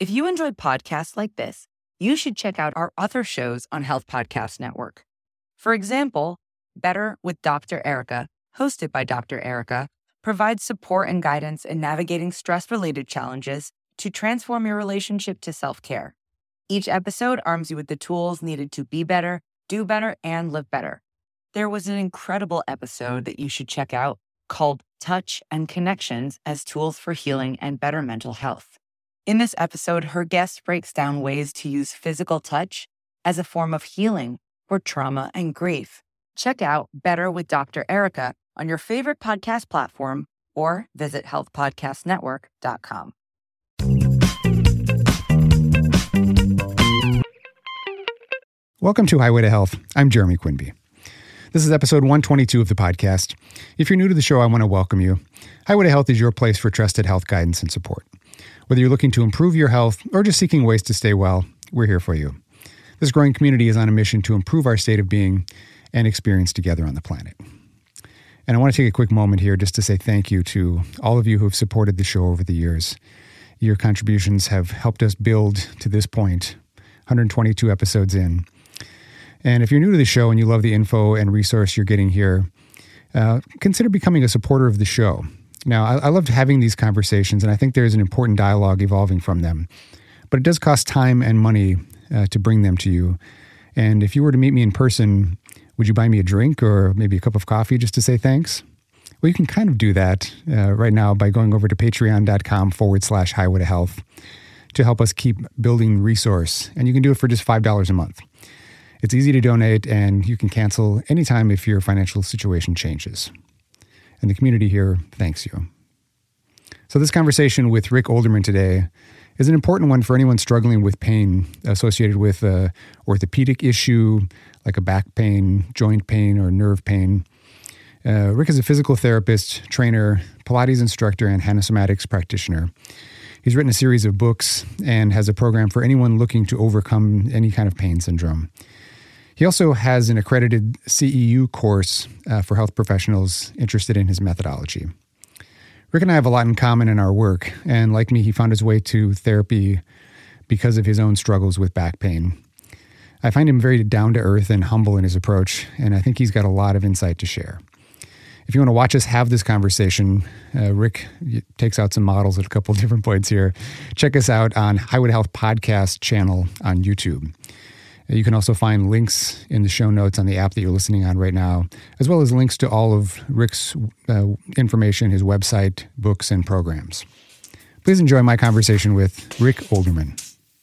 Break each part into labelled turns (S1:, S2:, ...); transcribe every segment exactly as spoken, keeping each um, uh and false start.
S1: If you enjoyed podcasts like this, you should check out our other shows on Health Podcast Network. For example, Better with Doctor Erica, hosted by Doctor Erica, provides support and guidance in navigating stress-related challenges to transform your relationship to self-care. Each episode arms you with the tools needed to be better, do better, and live better. There was an incredible episode that you should check out called Touch and Connections as Tools for Healing and Better Mental Health. In this episode, her guest breaks down ways to use physical touch as a form of healing for trauma and grief. Check out Better with Doctor Erica on your favorite podcast platform or visit health podcast network dot com.
S2: Welcome to Highway to Health. I'm Jeremy Quinby. This is episode one twenty-two of the podcast. If you're new to the show, I want to welcome you. Highway to Health is your place for trusted health guidance and support. Whether you're looking to improve your health or just seeking ways to stay well, we're here for you. This growing community is on a mission to improve our state of being and experience together on the planet. And I want to take a quick moment here just to say thank you to all of you who have supported the show over the years. Your contributions have helped us build to this point, one hundred twenty-two episodes in. And if you're new to the show and you love the info and resource you're getting here, uh, consider becoming a supporter of the show. Now, I, I loved having these conversations, and I think there's an important dialogue evolving from them. But it does cost time and money uh, to bring them to you. And if you were to meet me in person, would you buy me a drink or maybe a cup of coffee just to say thanks? Well, you can kind of do that uh, right now by going over to patreon.com forward slash highway to health to help us keep building resource. And you can do it for just five dollars a month. It's easy to donate, and you can cancel anytime if your financial situation changes. And the community here thanks you. So this conversation with Rick Olderman today is an important one for anyone struggling with pain associated with an orthopedic issue, like a back pain, joint pain, or nerve pain. Uh, Rick is a physical therapist, trainer, Pilates instructor, and Hanosomatics practitioner. He's written a series of books and has a program for anyone looking to overcome any kind of pain syndrome. He also has an accredited C E U course uh, for health professionals interested in his methodology. Rick and I have a lot in common in our work, and like me, he found his way to therapy because of his own struggles with back pain. I find him very down-to-earth and humble in his approach, and I think he's got a lot of insight to share. If you want to watch us have this conversation, uh, Rick takes out some models at a couple of different points here. Check us out on Highway to Health podcast channel on YouTube. You can also find links in the show notes on the app that you're listening on right now, as well as links to all of Rick's uh, information, his website, books, and programs. Please enjoy my conversation with Rick Olderman.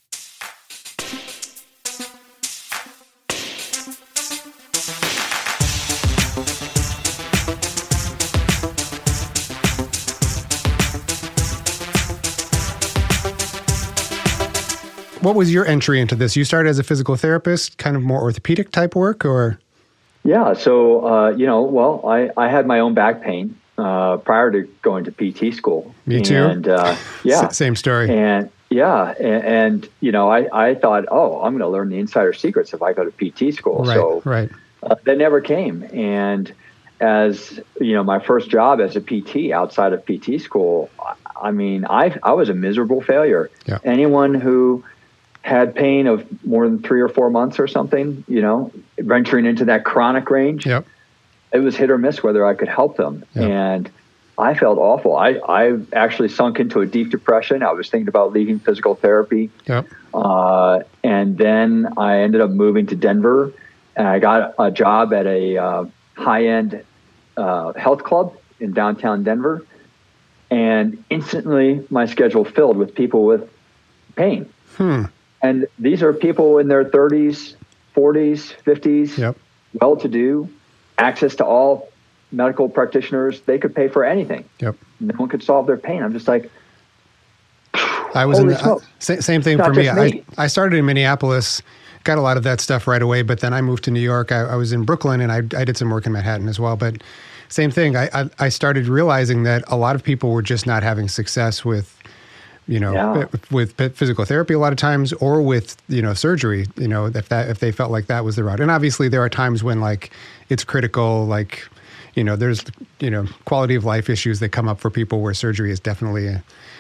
S2: What was your entry into this? You started as a physical therapist, kind of more orthopedic type work, or?
S3: Yeah. So, uh, you know, well, I, I had my own back pain uh, prior to going to P T school.
S2: Me too.
S3: And uh, yeah.
S2: S- same story.
S3: And yeah. And, and you know, I, I thought, oh, I'm going to learn the insider secrets if I go to P T school.
S2: Right,
S3: so
S2: right.
S3: Uh, that never came. And as, you know, my first job as a P T outside of P T school, I mean, I I was a miserable failure.
S2: Yeah.
S3: Anyone who had pain of more than three or four months or something, you know, venturing into that chronic range,
S2: yep.
S3: It was hit or miss whether I could help them. Yep. And I felt awful. I, I actually sunk into a deep depression. I was thinking about leaving physical therapy.
S2: Yep.
S3: Uh, and then I ended up moving to Denver, and I got a job at a uh, high-end uh, health club in downtown Denver. And instantly my schedule filled with people with pain.
S2: Hmm.
S3: And these are people in their thirties, forties, fifties,
S2: yep.
S3: well-to-do, access to all medical practitioners. They could pay for anything.
S2: Yep.
S3: No one could solve their pain. I'm just like,
S2: I was in the, uh, same thing for me. me. I, I started in Minneapolis, got a lot of that stuff right away, but then I moved to New York. I, I was in Brooklyn, and I, I did some work in Manhattan as well. But same thing. I, I, I started realizing that a lot of people were just not having success with, you know,
S3: yeah.
S2: with physical therapy a lot of times, or with, you know, surgery, you know, if that, if they felt like that was the route. And obviously there are times when like it's critical, like, you know, there's, you know, quality of life issues that come up for people where surgery is definitely a,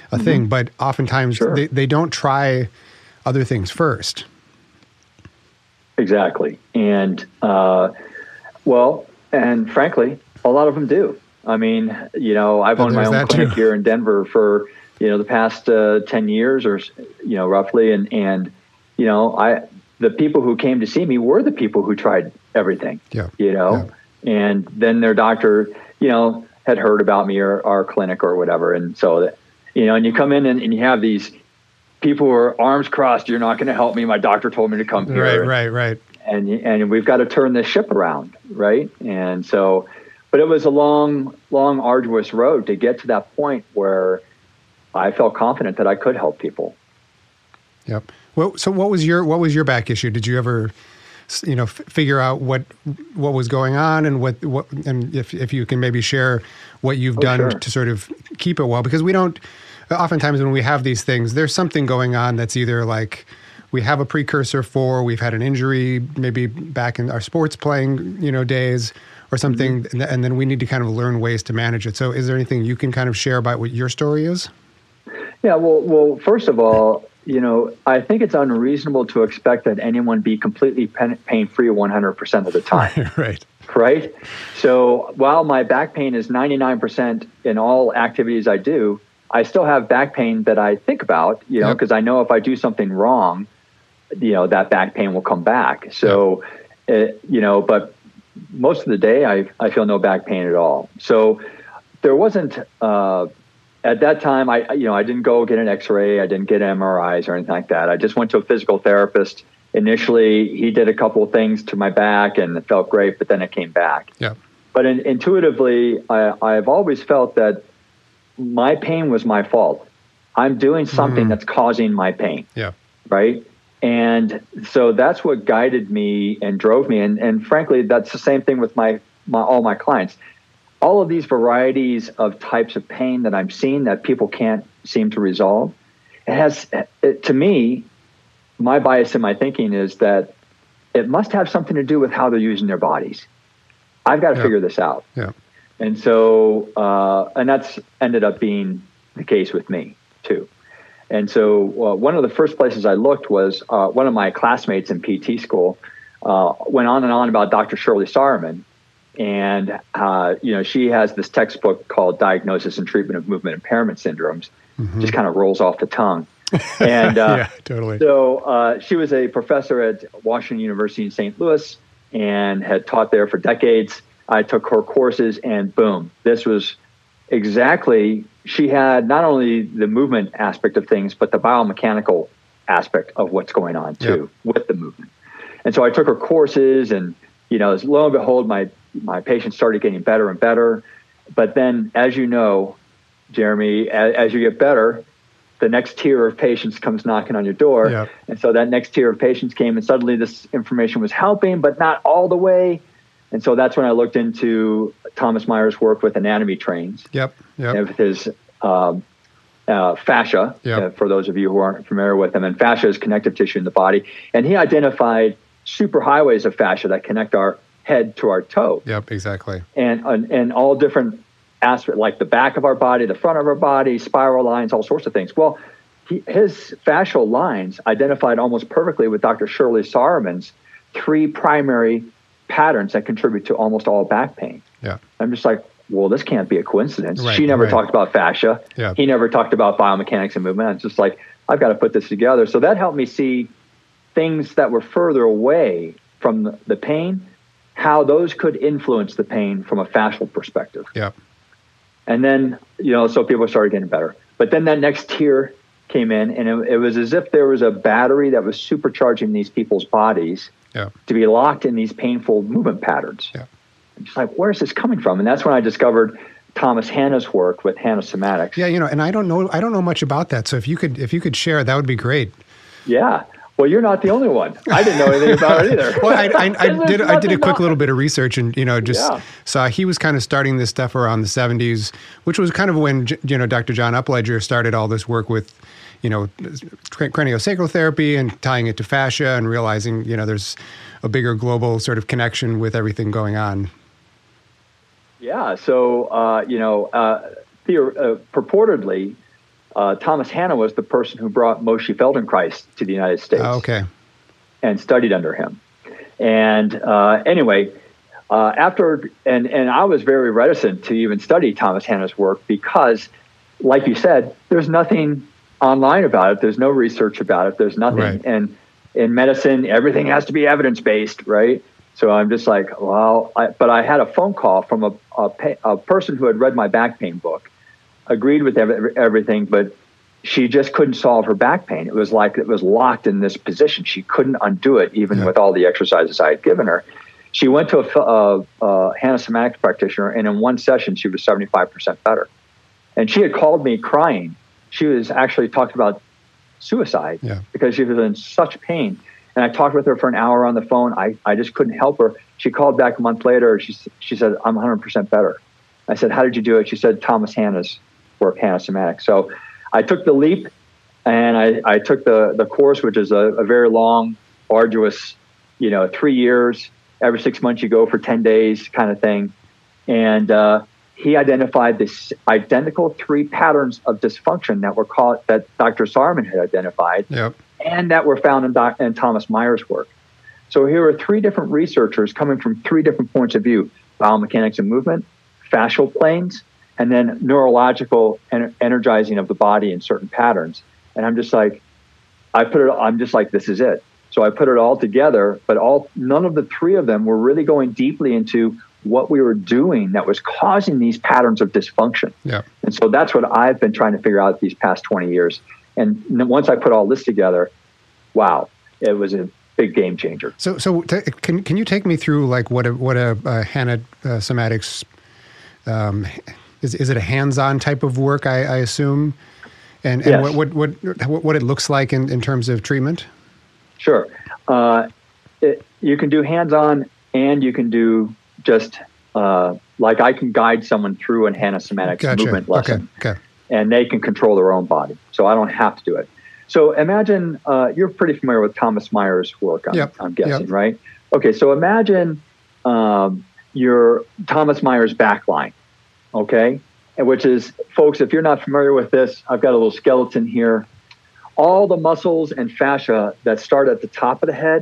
S2: a mm-hmm. thing, but oftentimes
S3: sure.
S2: they, they don't try other things first.
S3: Exactly. And, uh, well, and frankly, a lot of them do. I mean, you know, I've owned my own clinic too. here in Denver for, you know, the past uh, ten years or, you know, roughly. And, and, you know, I, the people who came to see me were the people who tried everything,
S2: yeah.
S3: you know, yeah. and then their doctor, you know, had heard about me or our clinic or whatever. And so, that, you know, and you come in and, and you have these people who are arms crossed. You're not going to help me. My doctor told me to come here.
S2: Right, right, right.
S3: And, and we've got to turn this ship around. Right. And so, but it was a long, long, arduous road to get to that point where I felt confident that I could help people.
S2: Yep. Well, so what was your what was your back issue? Did you ever, you know, f- figure out what what was going on and what what and if if you can maybe share what you've oh, done sure. to sort of keep it well? Because we don't. Oftentimes when we have these things, there's something going on that's either like we have a precursor for, we've had an injury, maybe back in our sports playing, you know, days. Or something, mm-hmm. and then we need to kind of learn ways to manage it. So is there anything you can kind of share about what your story is?
S3: Yeah, well, well, first of all, you know, I think it's unreasonable to expect that anyone be completely pain-free one hundred percent of the time.
S2: Right.
S3: Right? So while my back pain is ninety-nine percent in all activities I do, I still have back pain that I think about, you know, because yep. I know if I do something wrong, you know, that back pain will come back. So, yep. it, you know, but most of the day, I I feel no back pain at all. So there wasn't uh, at that time. I you know I didn't go get an X-ray. I didn't get M R Is or anything like that. I just went to a physical therapist. Initially, he did a couple of things to my back, and it felt great. But then it came back.
S2: Yeah.
S3: But in, intuitively, I, I've always felt that my pain was my fault. I'm doing something mm. that's causing my pain.
S2: Yeah.
S3: Right. And so that's what guided me and drove me. And, and frankly, that's the same thing with my, my all my clients. All of these varieties of types of pain that I'm seeing that people can't seem to resolve, it has, it, to me, my bias in my thinking is that it must have something to do with how they're using their bodies. I've got to yeah. figure this out.
S2: Yeah.
S3: And so, uh, and that's ended up being the case with me too. And so uh, one of the first places I looked was uh, one of my classmates in P T school uh, went on and on about Doctor Shirley Sahrmann. And, uh, you know, she has this textbook called Diagnosis and Treatment of Movement Impairment Syndromes. Mm-hmm. Just kind of rolls off the tongue. And uh,
S2: yeah, totally.
S3: So uh, she was a professor at Washington University in Saint Louis and had taught there for decades. I took her courses and boom, this was exactly, she had not only the movement aspect of things, but the biomechanical aspect of what's going on too yep. with the movement. And so I took her courses and, you know, lo and behold, my, my patients started getting better and better. But then, as you know, Jeremy, as, as you get better, the next tier of patients comes knocking on your door. Yep. And so that next tier of patients came and suddenly this information was helping, but not all the way. And so that's when I looked into Thomas Meyer's work with anatomy trains.
S2: Yep. Yep.
S3: And with his um, uh, fascia, yep. uh, for those of you who aren't familiar with them. And fascia is connective tissue in the body. And he identified superhighways of fascia that connect our head to our toe.
S2: Yep, exactly.
S3: And, and, and all different aspects, like the back of our body, the front of our body, spiral lines, all sorts of things. Well, he, his fascial lines identified almost perfectly with Doctor Shirley Sahrmann's three primary patterns that contribute to almost all back pain.
S2: Yeah.
S3: I'm just like, well, this can't be a coincidence.
S2: Right,
S3: she never
S2: right.
S3: talked about fascia.
S2: Yeah.
S3: He never talked about biomechanics and movement. It's just like, I've got to put this together. So that helped me see things that were further away from the, the pain, how those could influence the pain from a fascial perspective.
S2: Yeah.
S3: And then, you know, so people started getting better. But then that next tier came in, and it, it was as if there was a battery that was supercharging these people's bodies yeah. to be locked in these painful movement patterns.
S2: Yeah.
S3: I'm just like, where's this coming from? And that's when I discovered Thomas Hanna's work with Hanna Somatics.
S2: Yeah, you know, and I don't know, I don't know much about that. So if you could, if you could share, that would be great.
S3: Yeah. Well, you're not the only one. I didn't know anything about it either.
S2: Well, I, I, I did. I did a quick little bit of research, and you know, just yeah. saw he was kind of starting this stuff around the seventies, which was kind of when you know Doctor John Upledger started all this work with, you know, craniosacral therapy and tying it to fascia, and realizing you know there's a bigger global sort of connection with everything going on. Yeah.
S3: So uh, you know, uh, theor- uh, purportedly. uh, Thomas Hanna was the person who brought Moshe Feldenkrais to the United States.
S2: Oh, okay.
S3: And studied under him. And uh, anyway, uh, after, and, and I was very reticent to even study Thomas Hanna's work because, like you said, there's nothing online about it. There's no research about it. There's nothing.
S2: Right.
S3: And in medicine, everything has to be evidence-based, right? So I'm just like, well, I, but I had a phone call from a, a, a person who had read my back pain book, agreed with every, everything, but she just couldn't solve her back pain. It was like it was locked in this position. She couldn't undo it, even yeah. with all the exercises I had given her. She went to a, a, a Hanna Somatics practitioner, and in one session, she was seventy-five percent better. And she had called me crying. She was actually talking about suicide yeah. because she was in such pain. And I talked with her for an hour on the phone. I, I just couldn't help her. She called back a month later. She, she said, I'm one hundred percent better. I said, how did you do it? She said, Thomas Hanna's work, Hanna Somatics. So I took the leap, and I, I took the, the course, which is a, a very long, arduous, you know, three years. Every six months you go for ten days kind of thing. And uh, he identified this identical three patterns of dysfunction that were called, that Doctor Saarman had identified,
S2: yep.
S3: and that were found in, Doc, in Thomas Myers' work. So here are three different researchers coming from three different points of view: biomechanics and movement, fascial planes, and then neurological en- energizing of the body in certain patterns. And I'm just like, I put it, I'm just like, this is it. So I put it all together, but all, none of the three of them were really going deeply into what we were doing that was causing these patterns of dysfunction.
S2: Yeah.
S3: And so that's what I've been trying to figure out these past twenty years. And once I put all this together, wow, it was a big game changer.
S2: So, so t- can can you take me through like what a what a, a Hanna uh, Somatics um, is? Is it a hands-on type of work? I, I assume, and and
S3: yes.
S2: what, what what what it looks like in, in terms of treatment?
S3: Sure, uh, it, you can do hands-on, and you can do just uh, like I can guide someone through a Hanna Somatics
S2: gotcha.
S3: movement lesson,
S2: okay. Okay.
S3: and they can control their own body. So I don't have to do it. So imagine uh, you're pretty familiar with Thomas Myers' work, I'm,
S2: yep.
S3: I'm guessing,
S2: yep.
S3: right? Okay, so imagine um, your Thomas Myers backline, okay? And which is, folks, if you're not familiar with this, I've got a little skeleton here. All the muscles and fascia that start at the top of the head,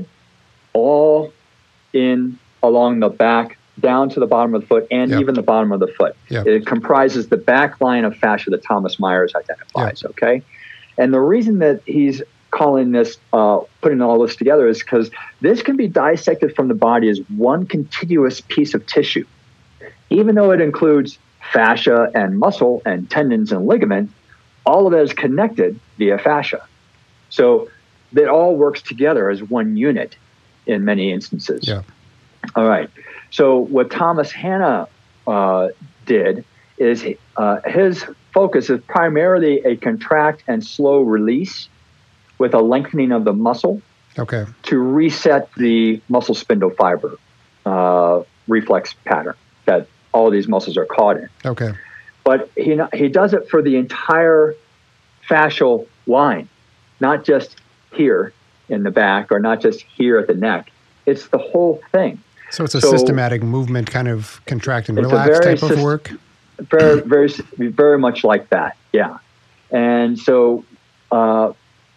S3: all in along the back, down to the bottom of the foot, and
S2: yep.
S3: even the bottom of the foot.
S2: Yep.
S3: It comprises the back line of fascia that Thomas Myers identifies,
S2: yep.
S3: okay? And the reason that he's calling this, uh, putting all this together is because this can be dissected from the body as one contiguous piece of tissue. Even though it includes fascia and muscle and tendons and ligament, all of that is connected via fascia. So it all works together as one unit in many instances.
S2: Yeah.
S3: All right. So what Thomas Hanna uh, did is uh, his focus is primarily a contract and slow release with a lengthening of the muscle
S2: okay.
S3: to reset the muscle spindle fiber uh, reflex pattern that all of these muscles are caught in.
S2: Okay.
S3: But he he does it for the entire fascial line, not just here in the back or not just here at the neck. It's the whole thing.
S2: So it's a
S3: so
S2: systematic movement, kind of contract and relax type of
S3: syst-
S2: work?
S3: Very, very, very much like that, yeah. And so, uh,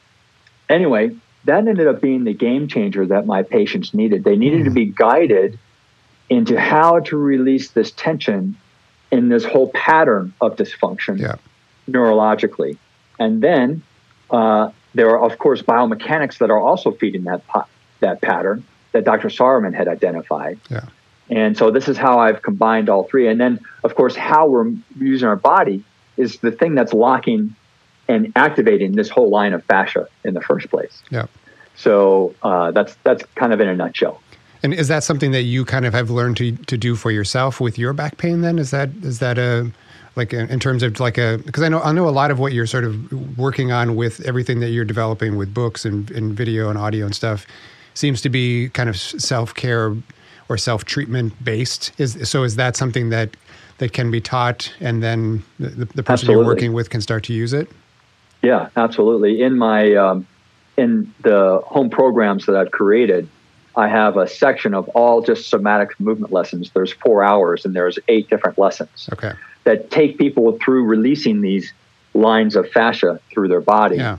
S3: anyway, that ended up being the game changer that my patients needed. They needed mm. to be guided into how to release this tension in this whole pattern of dysfunction
S2: yeah.
S3: neurologically. And then uh, there are, of course, biomechanics that are also feeding that pa- that pattern that Doctor Saarman had identified.
S2: Yeah.
S3: And so this is how I've combined all three. And then, of course, how we're using our body is the thing that's locking and activating this whole line of fascia in the first place.
S2: Yeah.
S3: So uh, that's that's kind of in a nutshell.
S2: And is that something that you kind of have learned to, to do for yourself with your back pain then? Is that is that a like a, in terms of like a, because I know I know a lot of what you're sort of working on with everything that you're developing with books and, and video and audio and stuff seems to be kind of self-care or self-treatment based. Is so is that something that that can be taught and then the, the person
S3: Absolutely.
S2: You're working with can start to use it?
S3: Yeah, absolutely. In my um, in the home programs that I've created, I have a section of all just somatic movement lessons. There's four hours and there's eight different lessons
S2: okay.
S3: that take people through releasing these lines of fascia through their body.
S2: Yeah.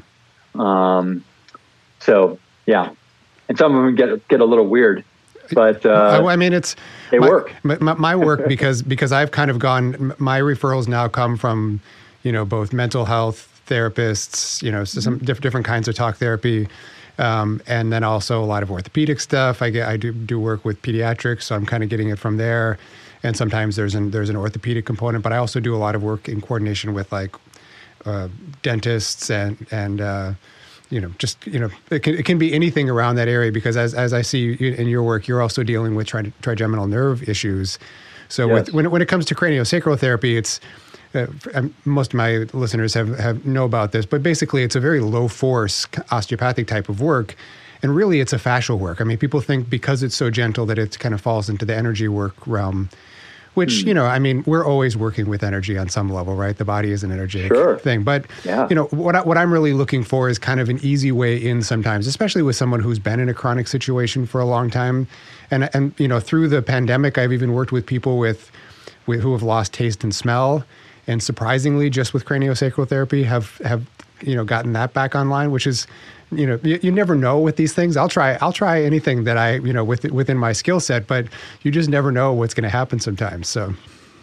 S3: Um, so yeah, and some of them get get a little weird, but uh,
S2: I mean, it's
S3: they
S2: my,
S3: work.
S2: My, my work because because I've kind of gone. My referrals now come from, you know, both mental health therapists, you know, so some diff- different kinds of talk therapy. Um, and then also a lot of orthopedic stuff. I get, I do do work with pediatrics, so I'm kind of getting it from there. And sometimes there's an there's an orthopedic component, but I also do a lot of work in coordination with like uh, dentists and and uh, you know just you know it can, it can be anything around that area, because as as I see in your work, you're also dealing with tri- trigeminal nerve issues. So
S3: yes.
S2: with, when when it comes to craniosacral therapy, it's Uh, most of my listeners have, have know about this, but basically it's a very low force osteopathic type of work. And really it's a fascial work. I mean, people think because it's so gentle that it kind of falls into the energy work realm, which, mm. you know, I mean, we're always working with energy on some level, right? The body is an energetic
S3: sure.
S2: thing. But,
S3: yeah.
S2: you know, what, I, what I'm really looking for is kind of an easy way in sometimes, especially with someone who's been in a chronic situation for a long time. And, and you know, through the pandemic, I've even worked with people with, with who have lost taste and smell. And surprisingly, just with craniosacral therapy, have have you know gotten that back online, which is, you know, you, you never know with these things. I'll try I'll try anything that I you know with, within my skill set, but you just never know what's going to happen sometimes. So,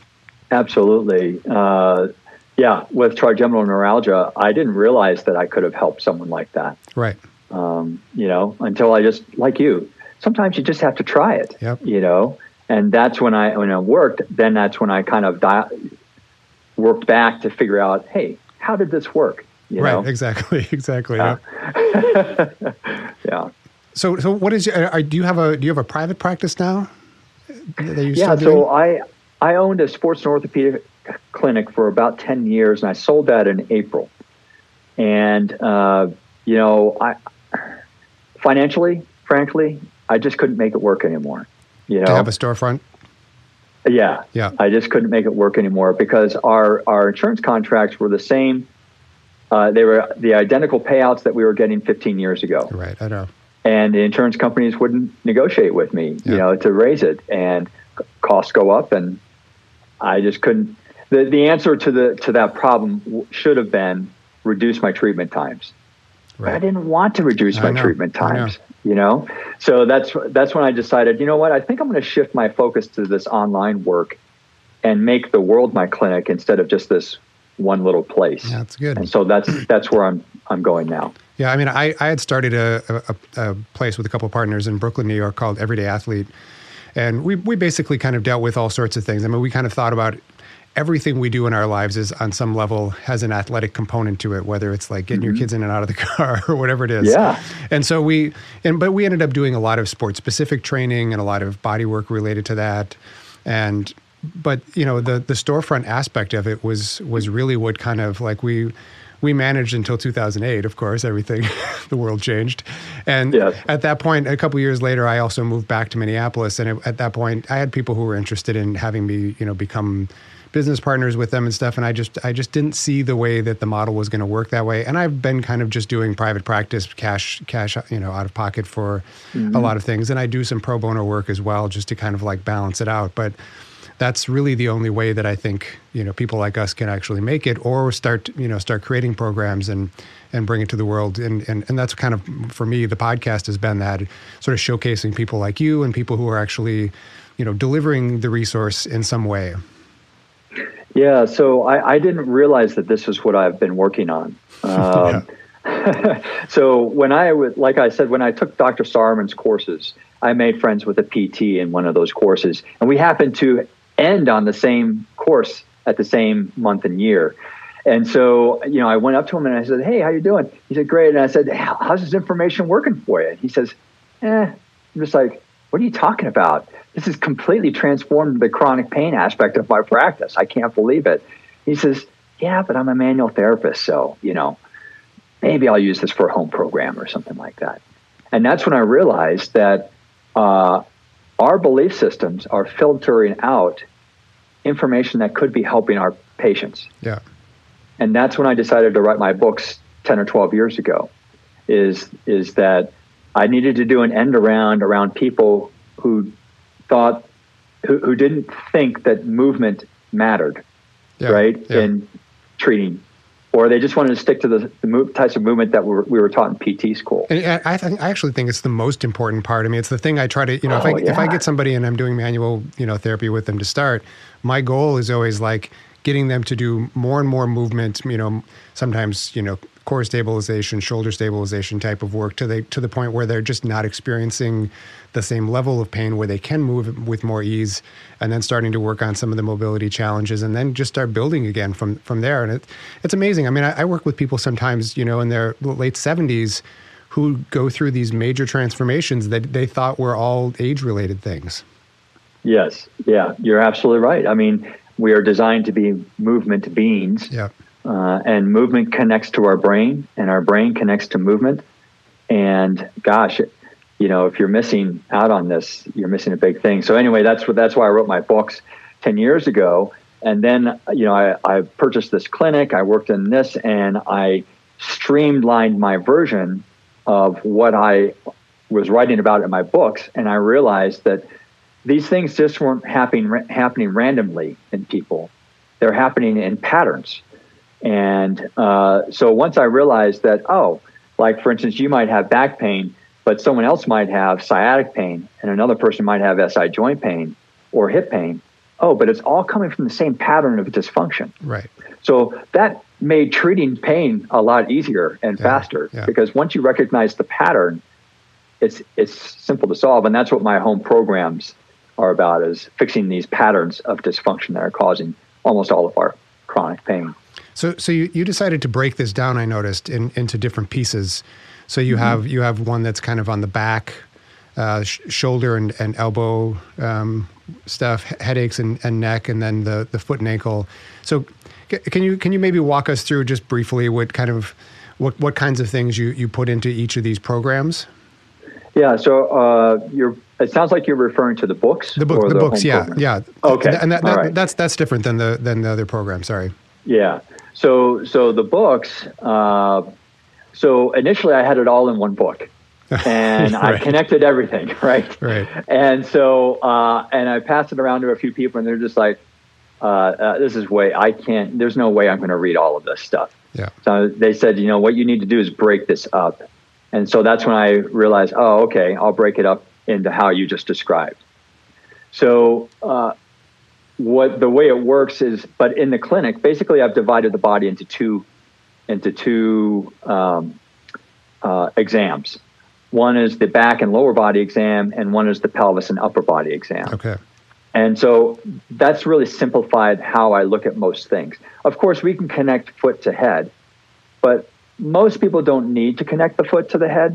S3: absolutely, uh, yeah. With trigeminal neuralgia, I didn't realize that I could have helped someone like that.
S2: Right.
S3: Um, you know, until I just like you. Sometimes you just have to try it.
S2: Yep.
S3: You know, and that's when I when it worked. Then that's when I kind of di- worked back to figure out, hey, how did this work? You
S2: right,
S3: know?
S2: exactly, exactly.
S3: Yeah.
S2: Yeah.
S3: yeah.
S2: So, so what is? Your, are, do you have a do you have a private practice now? That you
S3: yeah.
S2: still
S3: So
S2: doing?
S3: I I owned a sports and orthopedic clinic for about ten years, and I sold that in April. And uh, you know, I financially, frankly, I just couldn't make it work anymore. You know,
S2: to have a storefront.
S3: Yeah.
S2: Yeah.
S3: I just couldn't make it work anymore because our, our insurance contracts were the same. Uh, they were the identical payouts that we were getting fifteen years ago.
S2: Right. I know.
S3: And the insurance companies wouldn't negotiate with me,
S2: yeah.
S3: you know, to raise it, and costs go up, and I just couldn't. The, the answer to the to that problem w- should have been reduce my treatment times.
S2: Right.
S3: But I didn't want to reduce
S2: I
S3: my
S2: know.
S3: treatment
S2: I know.
S3: times. You know, so that's that's when I decided, you know what, I think I'm going to shift my focus to this online work and make the world my clinic instead of just this one little place.
S2: Yeah, that's good.
S3: And so that's that's where I'm I'm going now.
S2: Yeah, I mean, I, I had started a, a, a place with a couple of partners in Brooklyn, New York, called Everyday Athlete, and we we basically kind of dealt with all sorts of things. I mean, we kind of thought about everything we do in our lives is on some level has an athletic component to it, whether it's like getting mm-hmm. your kids in and out of the car or whatever it is.
S3: Yeah.
S2: And so we, and but we ended up doing a lot of sport specific training and a lot of body work related to that. And, but you know, the, the storefront aspect of it was, was really what kind of like we, we managed until two thousand eight, of course, everything, the world changed. And
S3: yes.
S2: at that point, a couple of years later, I also moved back to Minneapolis. And it, at that point, I had people who were interested in having me, you know, become business partners with them and stuff. And I just, I just didn't see the way that the model was going to work that way. And I've been kind of just doing private practice, cash, cash, you know, out of pocket for mm-hmm. a lot of things. And I do some pro bono work as well, just to kind of like balance it out. But that's really the only way that I think, you know, people like us can actually make it, or start, you know, start creating programs and, and bring it to the world. And, and, and that's kind of, for me, the podcast has been that, sort of showcasing people like you and people who are actually, you know, delivering the resource in some way.
S3: Yeah, so I, I didn't realize that this is what I've been working on. Um, so when I was, like I said, when I took Doctor Saarman's courses, I made friends with a P T in one of those courses, and we happened to end on the same course at the same month and year. And so, you know, I went up to him and I said, "Hey, how you doing?" He said, "Great." And I said, "How's this information working for you?" And he says, "Eh." I'm just like, "What are you talking about? This has completely transformed the chronic pain aspect of my practice. I can't believe it." He says, "Yeah, but I'm a manual therapist, so, you know, maybe I'll use this for a home program or something like that." And that's when I realized that uh, our belief systems are filtering out information that could be helping our patients.
S2: Yeah.
S3: And that's when I decided to write my books ten or twelve years ago, is, is that I needed to do an end around around people who thought, who, who didn't think that movement mattered,
S2: yeah,
S3: right,
S2: yeah.
S3: in treating or they just wanted to stick to the, the move, types of movement that we were, we were taught in P T school.
S2: And I, think, I actually think it's the most important part. I mean, it's the thing I try to, you know,
S3: oh,
S2: if I
S3: yeah.
S2: if I get somebody and I'm doing manual, you know, therapy with them to start, my goal is always like getting them to do more and more movement, you know, sometimes, you know, core stabilization, shoulder stabilization type of work to the to the point where they're just not experiencing the same level of pain, where they can move with more ease, and then starting to work on some of the mobility challenges, and then just start building again from from there. And it, it's amazing. I mean, I, I work with people sometimes, you know, in their late seventies who go through these major transformations that they thought were all age-related things.
S3: Yes. Yeah, you're absolutely right. I mean, we are designed to be movement beings.
S2: Yeah.
S3: Uh, and movement connects to our brain, and our brain connects to movement. And gosh, you know, if you're missing out on this, you're missing a big thing. So anyway, that's what that's why I wrote my books ten years ago. And then, you know, I, I purchased this clinic. I worked in this, and I streamlined my version of what I was writing about in my books. And I realized that these things just weren't happening happening randomly in people; they're happening in patterns. And uh, so once I realized that, oh, like for instance, you might have back pain, but someone else might have sciatic pain, and another person might have S I joint pain or hip pain. Oh, but it's all coming from the same pattern of dysfunction.
S2: Right.
S3: So that made treating pain a lot easier and
S2: yeah,
S3: faster
S2: yeah.
S3: because once you recognize the pattern, it's it's simple to solve. And that's what my home programs are about, is fixing these patterns of dysfunction that are causing almost all of our chronic pain.
S2: So, so you, you decided to break this down, I noticed, in, into different pieces. So you mm-hmm. have you have one that's kind of on the back, uh, sh- shoulder and, and elbow um, stuff, headaches and, and neck, and then the, the foot and ankle. So c- can you can you maybe walk us through just briefly what kind of what, what kinds of things you, you put into each of these programs?
S3: Yeah. So uh, you're. It sounds like you're referring to the books.
S2: The book,
S3: or
S2: the,
S3: the
S2: books, yeah,
S3: program?
S2: yeah.
S3: Okay,
S2: and that,
S3: all
S2: that,
S3: right.
S2: that's that's different than the than the other program. Sorry.
S3: Yeah. So so the books. Uh, so initially, I had it all in one book, and right. I connected everything, right?
S2: Right.
S3: And so uh, and I passed it around to a few people, and they're just like, uh, uh, "This is way I can't. There's no way I'm going to read all of this stuff."
S2: Yeah.
S3: So they said, you know, what you need to do is break this up, and so that's when I realized, oh, okay, I'll break it up into how you just described. So uh, what the way it works is, but in the clinic, basically I've divided the body into two, into two um, uh, exams. One is the back and lower body exam, and one is the pelvis and upper body exam.
S2: Okay.
S3: And so that's really simplified how I look at most things. Of course, we can connect foot to head, but most people don't need to connect the foot to the head.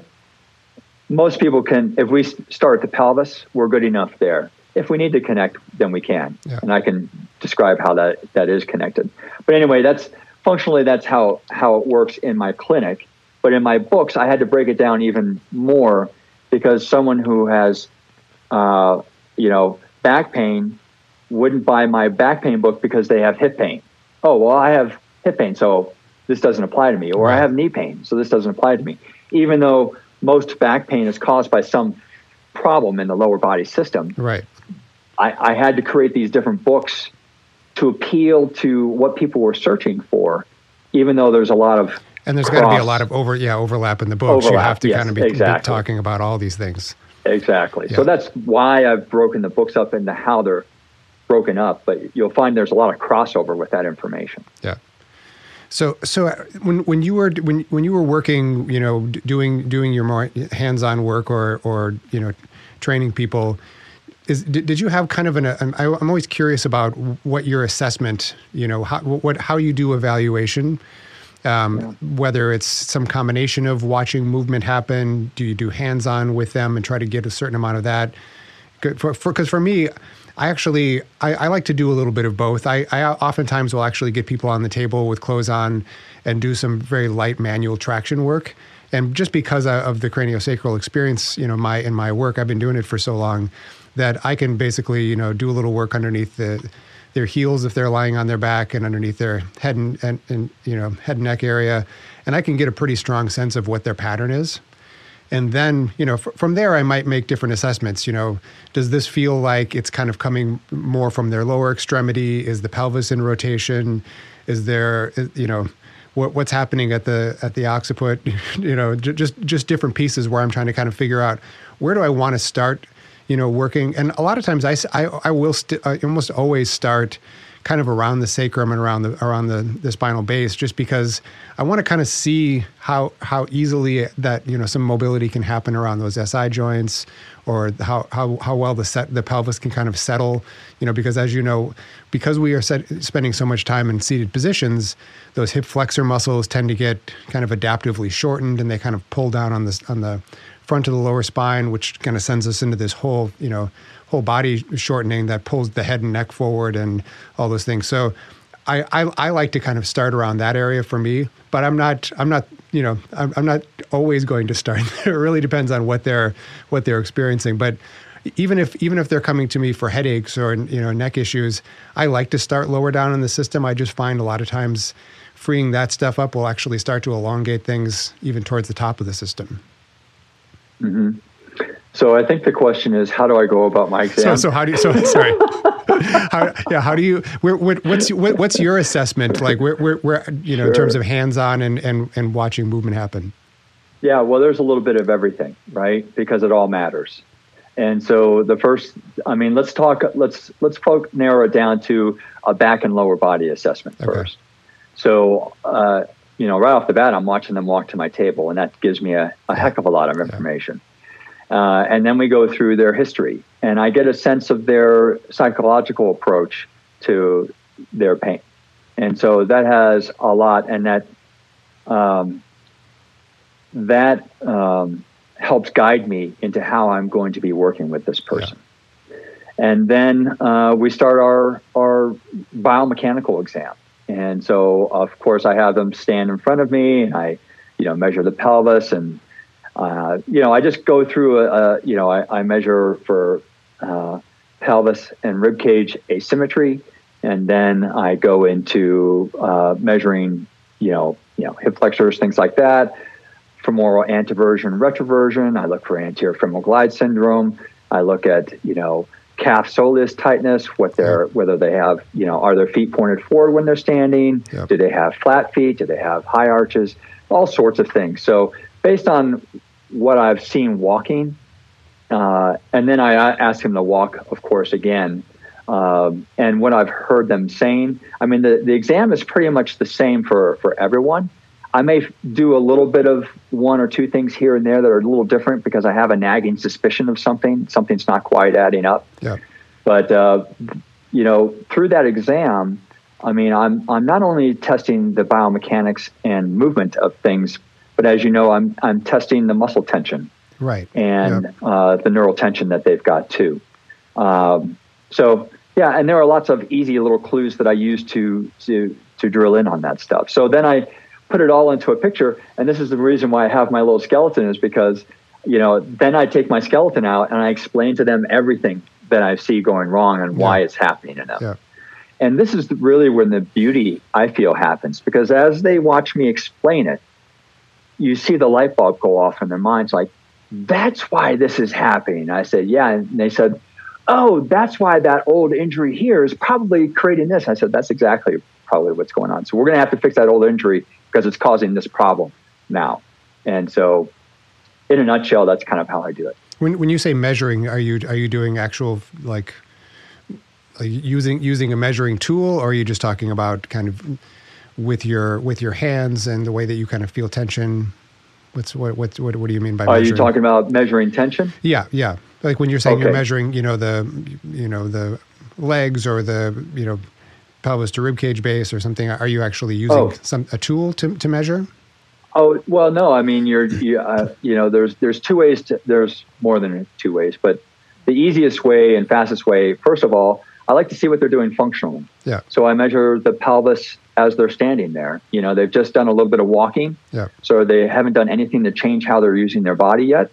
S3: Most people can, if we start at the pelvis, we're good enough there. If we need to connect, then we can. Yeah. And I can describe how that, that is connected. But anyway, that's functionally, that's how, how it works in my clinic. But in my books, I had to break it down even more because someone who has, uh, you know, back pain wouldn't buy my back pain book because they have hip pain. Oh, well, I have hip pain, so this doesn't apply to me. Or right. I have knee pain, so this doesn't apply to me. Even though most back pain is caused by some problem in the lower body system.
S2: Right.
S3: I, I had to create these different books to appeal to what people were searching for, even though there's a lot of
S2: and there's got to be a lot of over yeah overlap in the books.
S3: Overlap,
S2: you have to
S3: yes,
S2: kind of be,
S3: exactly.
S2: be talking about all these things.
S3: Exactly.
S2: Yeah.
S3: So that's why I've broken the books up into how they're broken up. But you'll find there's a lot of crossover with that information.
S2: Yeah. So, so when when you were when when you were working, you know, doing doing your more hands-on work or or you know, training people, is did, did you have kind of an? an I'm always curious about what your assessment, you know, how what how you do evaluation, um, yeah. whether it's some combination of watching movement happen. Do you do hands-on with them and try to get a certain amount of that? For because for, for me. I actually, I, I like to do a little bit of both. I, I oftentimes will actually get people on the table with clothes on and do some very light manual traction work. And just because of the craniosacral experience, you know, my in my work, I've been doing it for so long that I can basically, you know, do a little work underneath the, their heels if they're lying on their back and underneath their head and, and, and you know, head and neck area. And I can get a pretty strong sense of what their pattern is. And then, you know, f- from there, I might make different assessments. You know, does this feel like it's kind of coming more from their lower extremity? Is the pelvis in rotation? Is there, you know, what, what's happening at the at the occiput, you know, j- just just different pieces where I'm trying to kind of figure out where do I want to start, you know, working. And a lot of times I, I, I will st- I almost always start kind of around the sacrum and around the around the, the spinal base, just because I want to kind of see how how easily that, you know, some mobility can happen around those S I joints, or how how how well the set the pelvis can kind of settle, you know, because as you know, because we are set, spending so much time in seated positions, those hip flexor muscles tend to get kind of adaptively shortened, and they kind of pull down on this on the front of the lower spine, which kind of sends us into this whole, you know, whole body shortening that pulls the head and neck forward and all those things. So I, I, I like to kind of start around that area for me, but I'm not, I'm not, you know, I'm, I'm not always going to start there. It really depends on what they're, what they're experiencing. But even if, even if they're coming to me for headaches or, you know, neck issues, I like to start lower down in the system. I just find a lot of times freeing that stuff up will actually start to elongate things even towards the top of the system.
S3: Mm-hmm. So I think the question is, how do I go about my exam?
S2: So, so how do you, so, sorry. how, yeah. How do you, where, what, what's, what, what's your assessment? Like where, where, where you know, sure. in terms of hands-on and, and, and watching movement happen?
S3: Yeah, well, there's a little bit of everything, right? Because it all matters. And so the first, I mean, let's talk, let's, let's narrow it down to a back and lower body assessment
S2: okay.
S3: first. So, uh, you know, right off the bat, I'm watching them walk to my table, and that gives me a, a heck of a lot of information. Yeah. Uh, and then we go through their history, and I get a sense of their psychological approach to their pain. And so that has a lot, and that um, that um, helps guide me into how I'm going to be working with this person. Yeah. And then uh, we start our, our biomechanical exam. And so, of course, I have them stand in front of me, and I, you know, measure the pelvis, and Uh, you know, I just go through a, a you know, I, I measure for uh, pelvis and rib cage asymmetry, and then I go into uh, measuring, you know, you know, hip flexors, things like that. Femoral anteversion, retroversion. I look for anterior femoral glide syndrome. I look at, you know, calf soleus tightness, what they're, whether they have, you know, are their feet pointed forward when they're standing? Yep. Do they have flat feet? Do they have high arches? All sorts of things. So based on what I've seen walking, uh, and then I ask them to walk, of course, again, um, and what I've heard them saying. I mean, the, the exam is pretty much the same for, for everyone. I may do a little bit of one or two things here and there that are a little different because I have a nagging suspicion of something. Something's not quite adding up.
S2: Yeah.
S3: But, uh, you know, through that exam, I mean, I'm I'm not only testing the biomechanics and movement of things, but as you know, I'm I'm testing the muscle tension,
S2: right,
S3: and
S2: yep.
S3: uh, the neural tension that they've got too. Um, so yeah, and there are lots of easy little clues that I use to to to drill in on that stuff. So then I put it all into a picture, and this is the reason why I have my little skeleton, is because, you know, then I take my skeleton out and I explain to them everything that I see going wrong and why yeah. it's happening to them.
S2: Yeah.
S3: And this is really when the beauty, I feel, happens, because as they watch me explain it, you see the light bulb go off in their minds, like, that's why this is happening. I said, yeah. And they said, oh, that's why that old injury here is probably creating this. I said, that's exactly probably what's going on. So we're going to have to fix that old injury because it's causing this problem now. And so in a nutshell, that's kind of how I do it.
S2: When when you say measuring, are you are you doing actual, like, like using using a measuring tool, or are you just talking about kind of with your with your hands and the way that you kind of feel tension? What's what what what, what do you mean by
S3: are
S2: measuring?
S3: You talking about measuring tension?
S2: Yeah, yeah. Like when you're saying
S3: okay.
S2: you're measuring, you know, the you know the legs or the you know pelvis to rib cage base or something. Are you actually using
S3: oh.
S2: some a tool to to measure?
S3: Oh, well, no, I mean, you're, you, uh, you know, there's, there's two ways to, there's more than two ways, but the easiest way and fastest way, first of all, I like to see what they're doing functionally.
S2: Yeah.
S3: So I measure the pelvis as they're standing there. You know, they've just done a little bit of walking.
S2: Yeah.
S3: So they haven't done anything to change how they're using their body yet.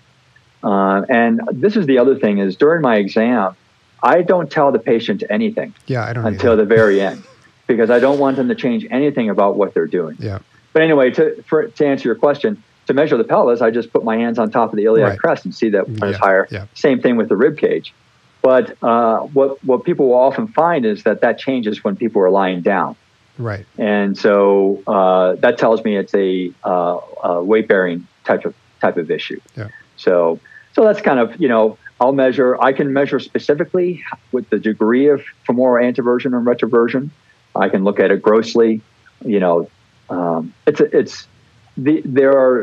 S3: Uh, and this is the other thing is during my exam, I don't tell the patient anything
S2: yeah, I don't
S3: until
S2: either.
S3: the very end, because I don't want them to change anything about what they're doing.
S2: Yeah.
S3: But anyway, to for, to answer your question, to measure the pelvis, I just put my hands on top of the iliac
S2: right.
S3: crest and see that when
S2: yeah,
S3: it's higher.
S2: Yeah.
S3: Same thing with the rib cage. But uh, what what people will often find is that that changes when people are lying down.
S2: Right.
S3: And so uh, that tells me it's a, uh, a weight-bearing type of type of issue.
S2: Yeah.
S3: So so that's kind of, you know, I'll measure, I can measure specifically with the degree of femoral anteversion and retroversion. I can look at it grossly, you know, um, it's, it's, the, there are,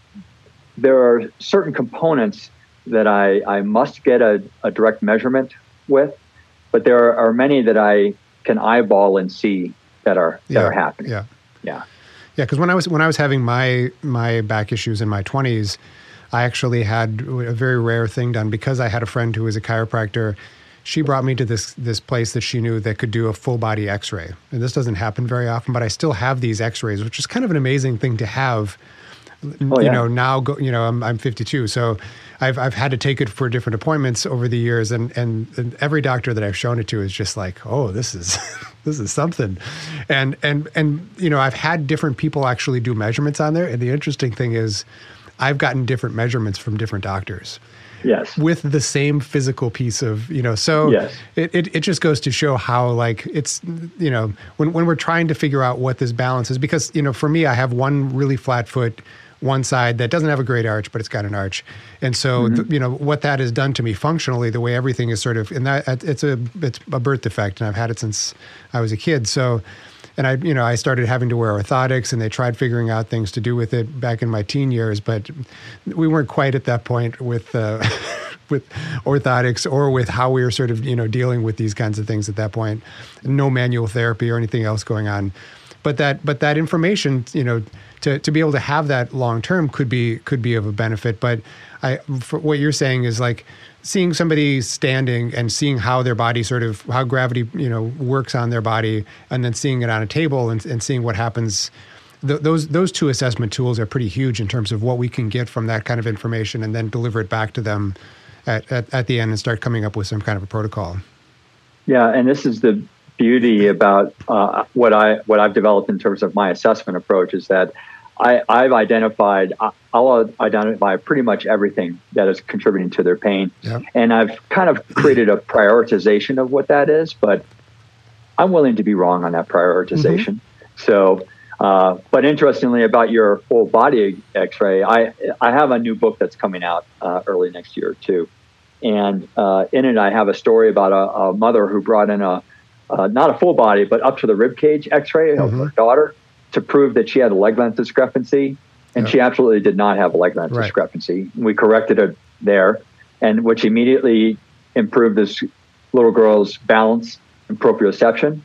S3: there are certain components that I, I must get a, a direct measurement with, but there are many that I can eyeball and see that are, that
S2: yeah.
S3: are happening.
S2: Yeah.
S3: Yeah.
S2: Yeah. Cause when I was, when I was having my, my back issues in my twenties, I actually had a very rare thing done because I had a friend who was a chiropractor. She brought me to this this place that she knew that could do a full body X-ray. And this doesn't happen very often, but I still have these X-rays, which is kind of an amazing thing to have. Oh, you yeah. know, now go, you know, I'm I'm fifty-two, so I've I've had to take it for different appointments over the years, and and, and every doctor that I've shown it to is just like, oh, this is this is something, and and and you know, I've had different people actually do measurements on there, and the interesting thing is, I've gotten different measurements from different doctors.
S3: Yes.
S2: With the same physical piece of, you know, so
S3: yes.
S2: it, it, it just goes to show how, like, it's, you know, when, when we're trying to figure out what this balance is, because, you know, for me, I have one really flat foot, one side that doesn't have a great arch, but it's got an arch. And so, mm-hmm. the, you know, what that has done to me functionally, the way everything is sort of, and that it's a, it's a birth defect, and I've had it since I was a kid. So, and I, you know, I started having to wear orthotics, and they tried figuring out things to do with it back in my teen years, but we weren't quite at that point with uh, with orthotics or with how we were sort of, you know, dealing with these kinds of things at that point. No manual therapy or anything else going on, but that but that information, you know, to to be able to have that long term could be could be of a benefit. But I, for what you're saying is like, seeing somebody standing and seeing how their body sort of, how gravity, you know, works on their body, and then seeing it on a table and, and seeing what happens. Th- those those two assessment tools are pretty huge in terms of what we can get from that kind of information and then deliver it back to them at, at, at the end and start coming up with some kind of a protocol. Yeah,
S3: and this is the beauty about uh, what, I, what I've developed in terms of my assessment approach is that I, I've identified, I'll identify pretty much everything that is contributing to their pain.
S2: Yep.
S3: And I've kind of created a prioritization of what that is, but I'm willing to be wrong on that prioritization. Mm-hmm. So, uh, but interestingly about your full body X-ray, I, I have a new book that's coming out uh, early next year too. And uh, in it, I have a story about a, a mother who brought in a, uh, not a full body, but up to the rib cage X-ray mm-hmm. of her daughter, to prove that she had a leg length discrepancy, and yeah. she absolutely did not have a leg length right. discrepancy. We corrected it there, and which immediately improved this little girl's balance and proprioception.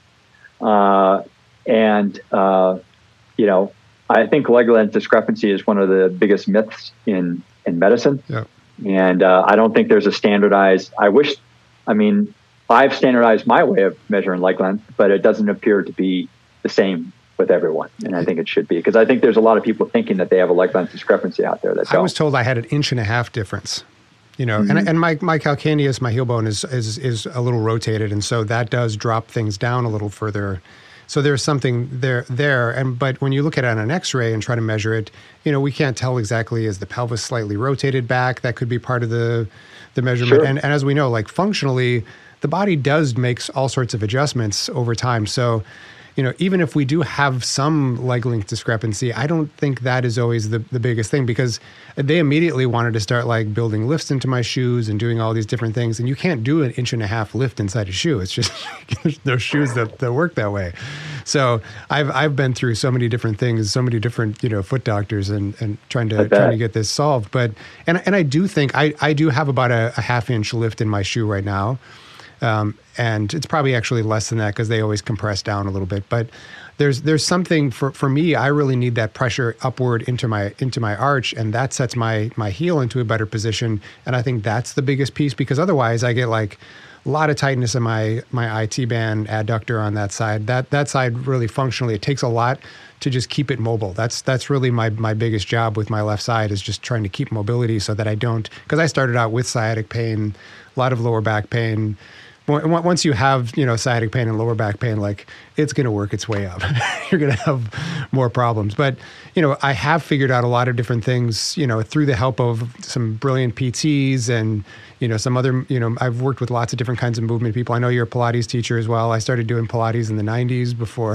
S3: Uh, and, uh, you know, I think leg length discrepancy is one of the biggest myths in, in medicine.
S2: Yeah.
S3: And uh, I don't think there's a standardized, I wish, I mean, I've standardized my way of measuring leg length, but it doesn't appear to be the same with everyone. And I think it should be, because I think there's a lot of people thinking that they have a leg length discrepancy out there that don't.
S2: I was told I had an inch and a half difference, you know, mm-hmm. and and my, my calcaneus, my heel bone is, is, is a little rotated. And so that does drop things down a little further. So there's something there, there. And, but when you look at it on an X-ray and try to measure it, you know, we can't tell exactly, is the pelvis slightly rotated back? That could be part of the, the measurement.
S3: Sure.
S2: And, and as we know, like functionally, the body does make all sorts of adjustments over time. So, you know, even if we do have some leg length discrepancy, I don't think that is always the, the biggest thing, because they immediately wanted to start like building lifts into my shoes and doing all these different things. And you can't do an inch and a half lift inside a shoe. It's just, there's no shoes that, that work that way. So I've, I've been through so many different things, so many different, you know, foot doctors and, and trying to, trying to get this solved. But, and, and I do think I, I do have about a, a half inch lift in my shoe right now. Um, and it's probably actually less than that because they always compress down a little bit. But there's there's something for, for me, I really need that pressure upward into my into my arch, and that sets my my heel into a better position. And I think that's the biggest piece, because otherwise I get like a lot of tightness in my my I T band adductor on that side. That that side really functionally, it takes a lot to just keep it mobile. That's that's really my my biggest job with my left side, is just trying to keep mobility so that I don't, because I started out with sciatic pain, a lot of lower back pain. Once you have, you know, sciatic pain and lower back pain, like it's going to work its way up. You're going to have more problems. But, you know, I have figured out a lot of different things, you know, through the help of some brilliant P Ts and, you know, some other, you know, I've worked with lots of different kinds of movement people. I know you're a Pilates teacher as well. I started doing Pilates in the nineties before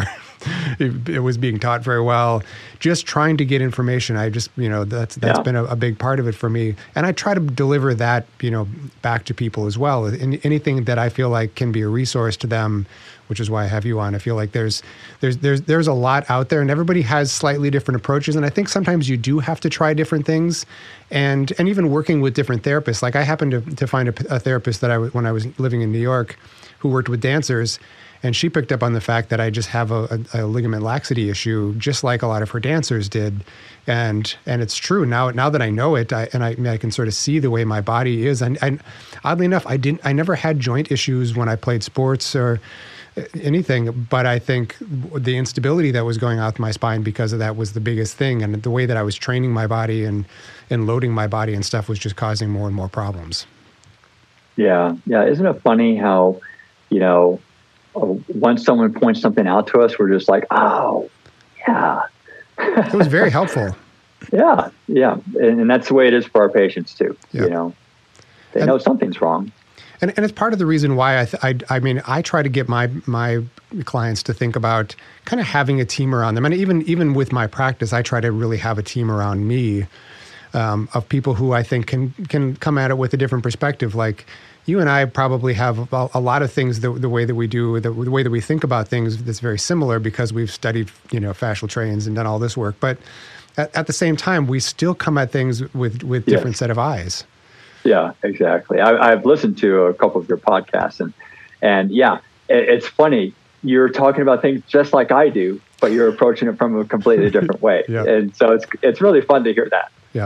S2: it, it was being taught very well. Just trying to get information. I just, you know, that's that's yeah. been a, a big part of it for me. And I try to deliver that, you know, back to people as well. In, anything that I feel like can be a resource to them, which is why I have you on. I feel like there's there's there's there's a lot out there, and everybody has slightly different approaches. And I think sometimes you do have to try different things, and and even working with different therapists. Like I happened to to find a, a therapist that I was when I was living in New York, who worked with dancers, and she picked up on the fact that I just have a, a, a ligament laxity issue, just like a lot of her dancers did. And and it's true now. Now that I know it, I, and I, I can sort of see the way my body is. And, and oddly enough, I didn't. I never had joint issues when I played sports or anything, but I think the instability that was going on with my spine because of that was the biggest thing. And the way that I was training my body and, and loading my body and stuff was just causing more and more problems. Yeah. Yeah. Isn't it funny how, you know, once someone points something out to us, we're just like, oh, yeah. It was very helpful. Yeah. Yeah. And, and that's the way it is for our patients too. Yep. You know, they and, know something's wrong. And, and it's part of the reason why I, th- I, I mean, I try to get my my clients to think about kind of having a team around them. And even even with my practice, I try to really have a team around me um, of people who I think can can come at it with a different perspective. Like you and I probably have a, a lot of things, the, the way that we do, the, the way that we think about things that's very similar because we've studied, you know, fascial trains and done all this work. But at, at the same time, we still come at things with, with different yes. set of eyes. Yeah, exactly. I, I've listened to a couple of your podcasts, and and yeah, it, it's funny. You're talking about things just like I do, but you're approaching it from a completely different way. Yeah. And so it's it's really fun to hear that. Yeah.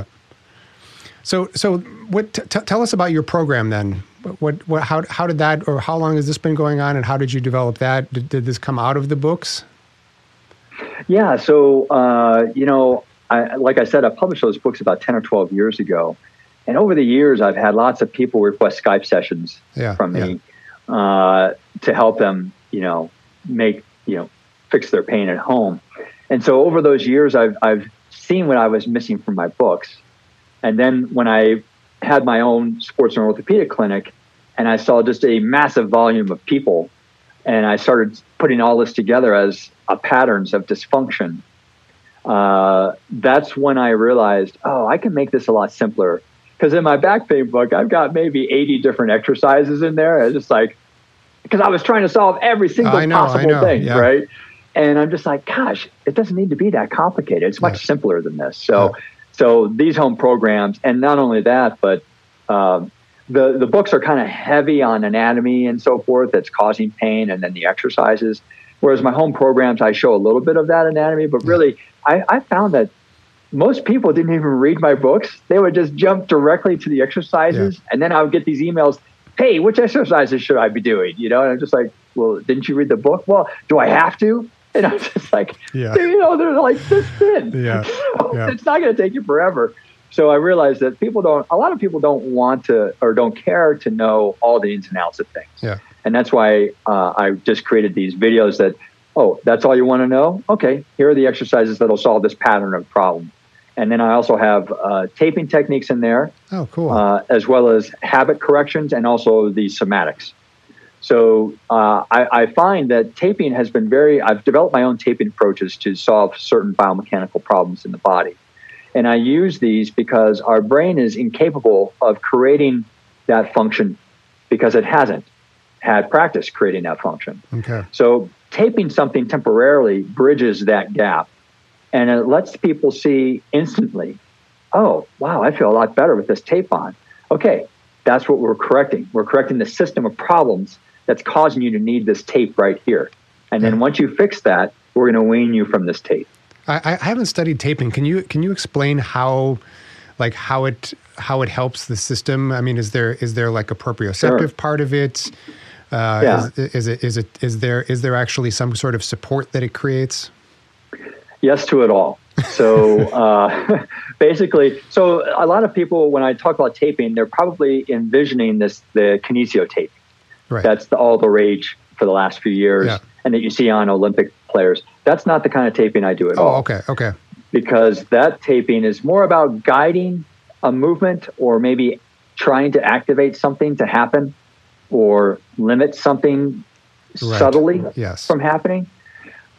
S2: So so what? T- tell us about your program then. What what how how did that, or how long has this been going on, and how did you develop that? Did, did this come out of the books? Yeah. So uh, you know, I, like I said, I published those books about ten or twelve years ago. And over the years, I've had lots of people request Skype sessions yeah, from me yeah. uh, to help them, you know, make, you know, fix their pain at home. And so over those years, I've I've seen what I was missing from my books. And then when I had my own sports and orthopedic clinic, and I saw just a massive volume of people, and I started putting all this together as a patterns of dysfunction, uh, that's when I realized, oh, I can make this a lot simpler. Because in my back pain book, I've got maybe eighty different exercises in there. It's just like, because I was trying to solve every single know, possible thing, yeah. right? And I'm just like, gosh, it doesn't need to be that complicated. It's much yeah. simpler than this. So, yeah. so these home programs, and not only that, but um, the the books are kind of heavy on anatomy and so forth that's causing pain, and then the exercises. Whereas my home programs, I show a little bit of that anatomy, but really, yeah. I, I found that most people didn't even read my books. They would just jump directly to the exercises. Yeah. And then I would get these emails, hey, which exercises should I be doing? You know, and I'm just like, well, didn't you read the book? Well, do I have to? And I'm just like, yeah. you know, they're like this thin. Yeah. So yeah. It's not going to take you forever. So I realized that people don't, a lot of people don't want to, or don't care to know all the ins and outs of things. Yeah. And that's why uh, I just created these videos that, oh, that's all you want to know? Okay, here are the exercises that'll solve this pattern of problem. And then I also have uh, taping techniques in there. Oh, cool. Uh, as well as habit corrections and also the somatics. So uh, I, I find that taping has been very, I've developed my own taping approaches to solve certain biomechanical problems in the body. And I use these because our brain is incapable of creating that function because it hasn't had practice creating that function. Okay. So taping something temporarily bridges that gap. And it lets people see instantly, oh, wow, I feel a lot better with this tape on. Okay, that's what we're correcting. We're correcting the system of problems that's causing you to need this tape right here. And then once you fix that, we're going to wean you from this tape. I, I haven't studied taping. Can you can you explain how, like how it how it helps the system? I mean, is there is there like a proprioceptive sure. part of it? Uh, yeah. Is, is it is it is there is there actually some sort of support that it creates? Yes to it all. So uh, basically, so a lot of people, when I talk about taping, they're probably envisioning this, the kinesio tape. Right. That's the, all the rage for the last few years yeah. and that you see on Olympic players. That's not the kind of taping I do at oh, all. Oh, okay, okay. Because that taping is more about guiding a movement or maybe trying to activate something to happen or limit something right. subtly yes. from happening.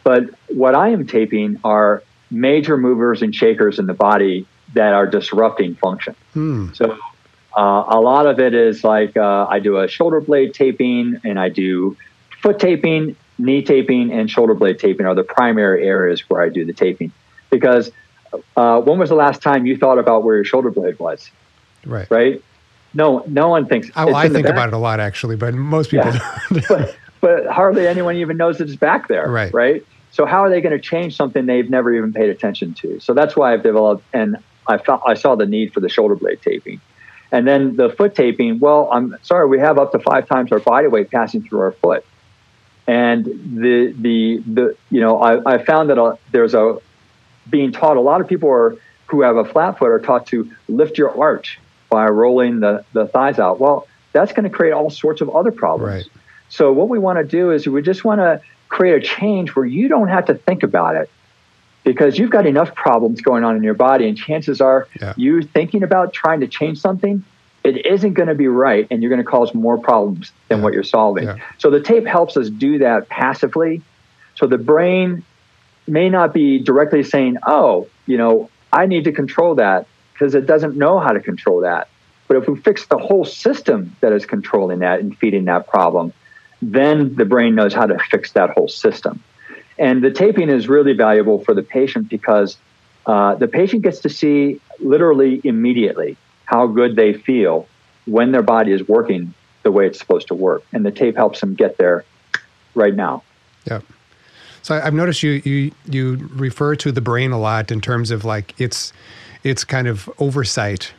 S3: But what I am taping are major movers and shakers in the body that are disrupting function. Hmm. So uh, a lot of it is like uh, I do a shoulder blade taping, and I do foot taping, knee taping, and shoulder blade taping are the primary areas where I do the taping. Because uh, when was the last time you thought about where your shoulder blade was?
S2: Right.
S3: Right? No, no one thinks.
S2: I, I think about it a lot, actually, but most people
S3: yeah.
S2: don't.
S3: but, but hardly anyone even knows that it's back there.
S2: Right.
S3: Right. So how are they going to change something they've never even paid attention to? So that's why I've developed, and I thought I saw the need for the shoulder blade taping. And then the foot taping, well, I'm sorry, we have up to five times our body weight passing through our foot. And the, the, the you know, I, I found that a, there's a, being taught, a lot of people are who have a flat foot are taught to lift your arch by rolling the, the thighs out. Well, that's going to create all sorts of other problems.
S2: Right.
S3: So what we want to do is we just want to create a change where you don't have to think about it, because you've got enough problems going on in your body, and chances are yeah. you thinking about trying to change something, it isn't going to be right, and you're going to cause more problems than yeah. what you're solving. Yeah. So the tape helps us do that passively. So the brain may not be directly saying, oh, you know, I need to control that, because it doesn't know how to control that. But if we fix the whole system that is controlling that and feeding that problem, then the brain knows how to fix that whole system. And the taping is really valuable for the patient, because uh, the patient gets to see literally immediately how good they feel when their body is working the way it's supposed to work. And the tape helps them get there right now.
S2: Yeah. So I've noticed you you you refer to the brain a lot in terms of like its its kind of oversight.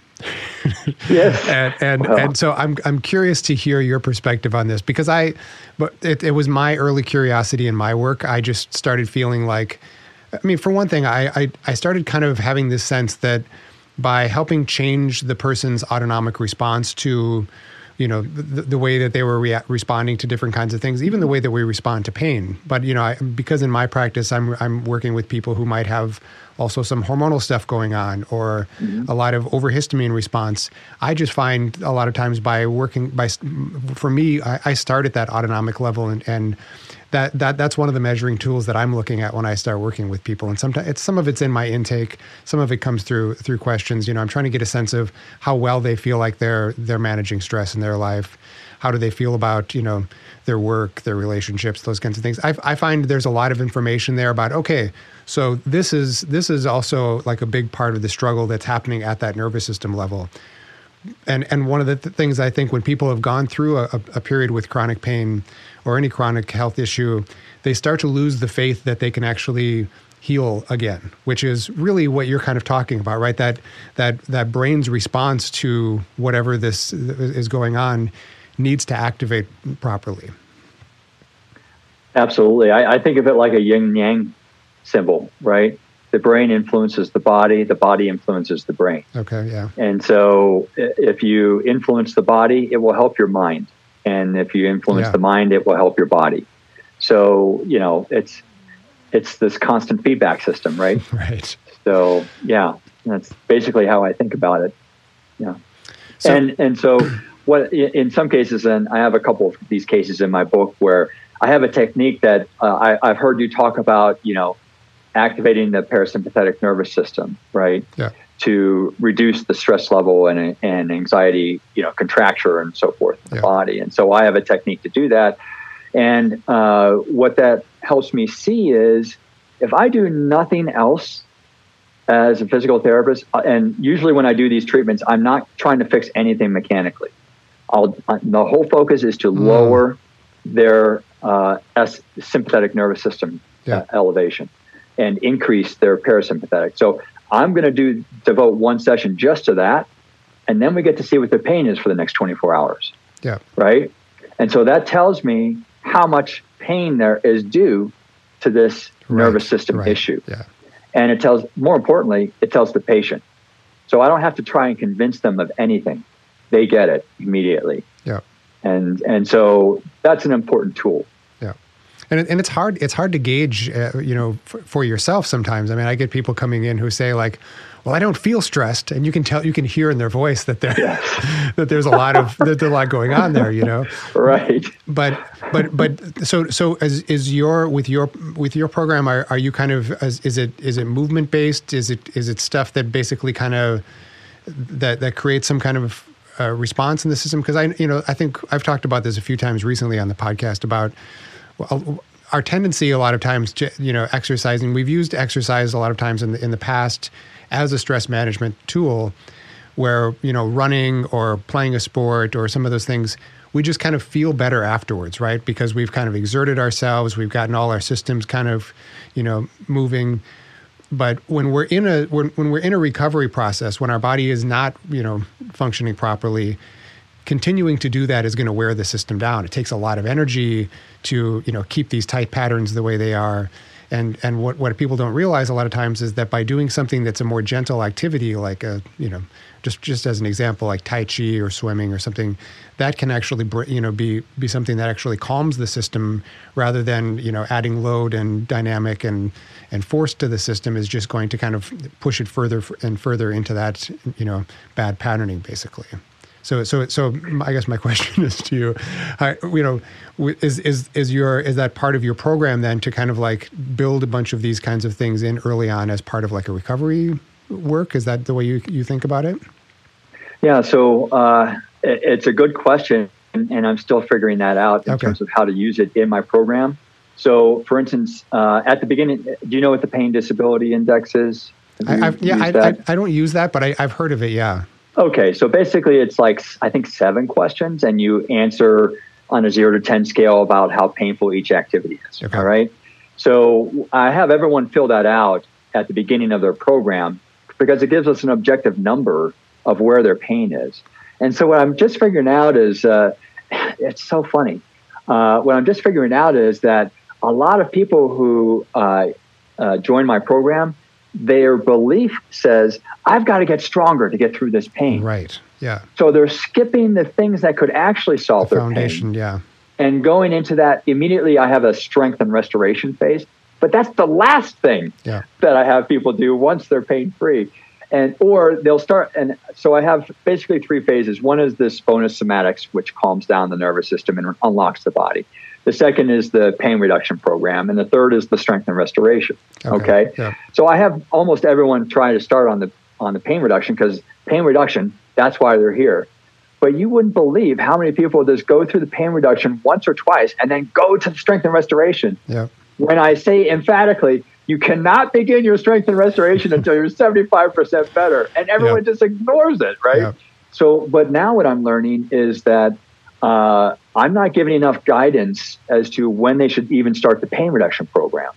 S3: Yes.
S2: and and, well. and so I'm I'm curious to hear your perspective on this, because I, but it, it was my early curiosity in my work. I just started feeling like, I mean, for one thing, I I, I started kind of having this sense that by helping change the person's autonomic response to, you know, the, the way that they were rea- responding to different kinds of things, even the way that we respond to pain. But, you know, I, because in my practice, I'm I'm working with people who might have also some hormonal stuff going on, or mm-hmm. a lot of overhistamine response. I just find a lot of times by working, by for me, I, I start at that autonomic level, and, and that that that's one of the measuring tools that I'm looking at when I start working with people. And sometimes it's some of it's in my intake, some of it comes through through questions. You know, I'm trying to get a sense of how well they feel like they're they're managing stress in their life. How do they feel about, you know, their work, their relationships, those kinds of things. I, I find there's a lot of information there about, okay, so this is this is also like a big part of the struggle that's happening at that nervous system level. And and one of the th- things I think when people have gone through a, a period with chronic pain or any chronic health issue, they start to lose the faith that they can actually heal again, which is really what you're kind of talking about, right? That that that brain's response to whatever this is going on needs to activate properly.
S3: Absolutely. I, I think of it like a yin-yang symbol, right? The brain influences the body, the body influences the brain.
S2: Okay, yeah.
S3: And so if you influence the body, it will help your mind. And if you influence yeah. the mind, it will help your body. So, you know, it's it's this constant feedback system, right?
S2: Right.
S3: So, yeah, that's basically how I think about it. Yeah. So, and and so what in some cases, and I have a couple of these cases in my book where I have a technique that uh, I, I've heard you talk about, you know, activating the parasympathetic nervous system, right?
S2: Yeah.
S3: To reduce the stress level and, and anxiety, you know, contracture and so forth in the
S2: yeah.
S3: body. And so I have a technique to do that. And uh, what that helps me see is if I do nothing else as a physical therapist, and usually when I do these treatments, I'm not trying to fix anything mechanically. I'll, the whole focus is to mm. lower their uh, S- sympathetic nervous system
S2: yeah.
S3: uh, elevation and increase their parasympathetic. So I'm going to do devote one session just to that, and then we get to see what the pain is for the next twenty-four hours.
S2: Yeah.
S3: Right? And so that tells me how much pain there is due to this right. nervous system
S2: right.
S3: issue.
S2: Yeah.
S3: And it tells, more importantly, it tells the patient. So I don't have to try and convince them of anything. They get it immediately.
S2: Yeah.
S3: And and so that's an important tool.
S2: Yeah. And it, and it's hard it's hard to gauge, uh, you know, for, for yourself sometimes. I mean, I get people coming in who say like, well, I don't feel stressed, and you can tell, you can hear in their voice that there yes. that there's a lot of that there's a lot going on there, you know.
S3: Right.
S2: But but but so so as is your with your with your program, are, are you kind of is, is it is it movement based? Is it is it stuff that basically kind of that that creates some kind of uh, response in the system? Because I you know I think I've talked about this a few times recently on the podcast about. Well, our tendency a lot of times, to, you know, exercising, we've used exercise a lot of times in the, in the past as a stress management tool where, you know, running or playing a sport or some of those things, we just kind of feel better afterwards, right? Because we've kind of exerted ourselves, we've gotten all our systems kind of, you know, moving. But when we're in a when, when we're in a recovery process, when our body is not, you know, functioning properly, continuing to do that is going to wear the system down. It takes a lot of energy to, you know, keep these tight patterns the way they are. And and what, what people don't realize a lot of times is that by doing something that's a more gentle activity, like a, you know, just just as an example, like Tai Chi or swimming or something, that can actually, you know, be be something that actually calms the system rather than, you know, adding load and dynamic and and force to the system is just going to kind of push it further and further into that, you know, bad patterning basically. So, so, so, I guess my question is to you, uh, you know, is is is your is that part of your program then to kind of like build a bunch of these kinds of things in early on as part of like a recovery work? Is that the way you you think about it?
S3: Yeah. So uh, it, it's a good question, and, and I'm still figuring that out in
S2: okay.
S3: terms of how to use it in my program. So, for instance, uh, at the beginning, do you know what the Pain Disability Index is?
S2: I, I've, yeah, I, I I don't use that, but I, I've heard of it. Yeah.
S3: Okay, so basically it's like, I think, seven questions, and you answer on a zero to ten scale about how painful each activity is, okay. All right? So I have everyone fill that out at the beginning of their program because it gives us an objective number of where their pain is. And so what I'm just figuring out is, uh, it's so funny. Uh, what I'm just figuring out is that a lot of people who uh, uh, join my program, their belief says, I've got to get stronger to get through this pain.
S2: Right. Yeah.
S3: So they're skipping the things that could actually solve
S2: the
S3: their
S2: foundation,
S3: pain.
S2: Yeah.
S3: And going into that, immediately I have a strength and restoration phase. But that's the last thing
S2: yeah.
S3: that I have people do once they're pain-free. And or they'll start, and so I have basically three phases. One is this bonus somatics, which calms down the nervous system and unlocks the body. The second is the pain reduction program. And the third is the strength and restoration. Okay. okay?
S2: Yeah.
S3: So I have almost everyone try to start on the on the pain reduction because pain reduction, that's why they're here. But you wouldn't believe how many people just go through the pain reduction once or twice and then go to the strength and restoration.
S2: Yeah.
S3: When I say emphatically, you cannot begin your strength and restoration until you're seventy-five percent better. And everyone yeah. just ignores it, right? Yeah. So, but now what I'm learning is that uh, I'm not giving enough guidance as to when they should even start the pain reduction program.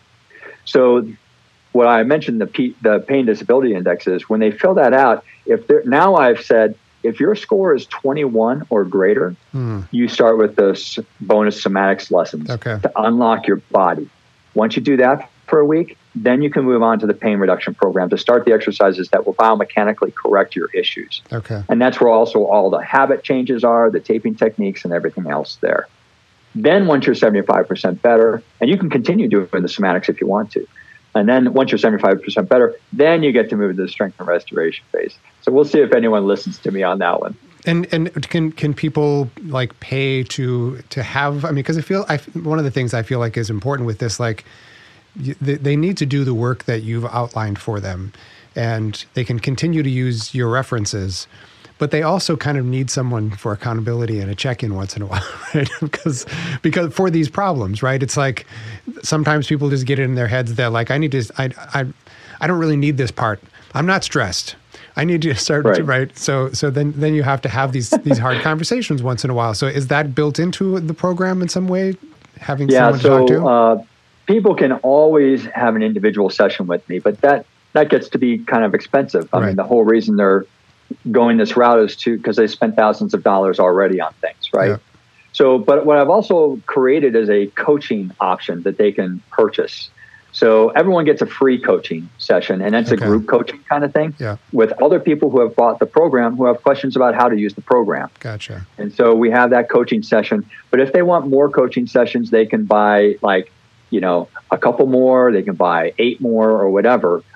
S3: So what I mentioned, the P, the pain disability index is when they fill that out, if they're, now I've said, if your score is twenty-one or greater, mm. you start with the bonus somatics lessons
S2: okay.
S3: to unlock your body. Once you do that for a week, then you can move on to the pain reduction program to start the exercises that will biomechanically correct your issues.
S2: Okay.
S3: And that's where also all the habit changes are, the taping techniques and everything else there. Then once you're seventy-five percent better, and you can continue doing the somatics if you want to, and then once you're seventy-five percent better, then you get to move to the strength and restoration phase. So we'll see if anyone listens to me on that one.
S2: And and can can people like pay to to have? I mean, because I feel I one of the things I feel like is important with this, like they, they need to do the work that you've outlined for them, and they can continue to use your references, but they also kind of need someone for accountability and a check-in once in a while, right? because because for these problems, right? It's like sometimes people just get it in their heads that like I need to I I I don't really need this part. I'm not stressed. I need to start
S3: right.
S2: to, right. So, so then, then you have to have these, these hard conversations once in a while. So is that built into the program in some way? Having
S3: yeah,
S2: someone
S3: so,
S2: to talk to?
S3: Uh, people can always have an individual session with me, but that, that gets to be kind of expensive. I
S2: right.
S3: mean, the whole reason they're going this route is to, because they spent thousands of dollars already on things. Right.
S2: Yeah.
S3: So, but what I've also created is a coaching option that they can purchase. So everyone gets a free coaching session, and that's okay. a group coaching kind of thing
S2: yeah.
S3: with other people who have bought the program who have questions about how to use the program.
S2: Gotcha.
S3: And so we have that coaching session. But if they want more coaching sessions, they can buy like, you know, a couple more, they can buy eight more or whatever.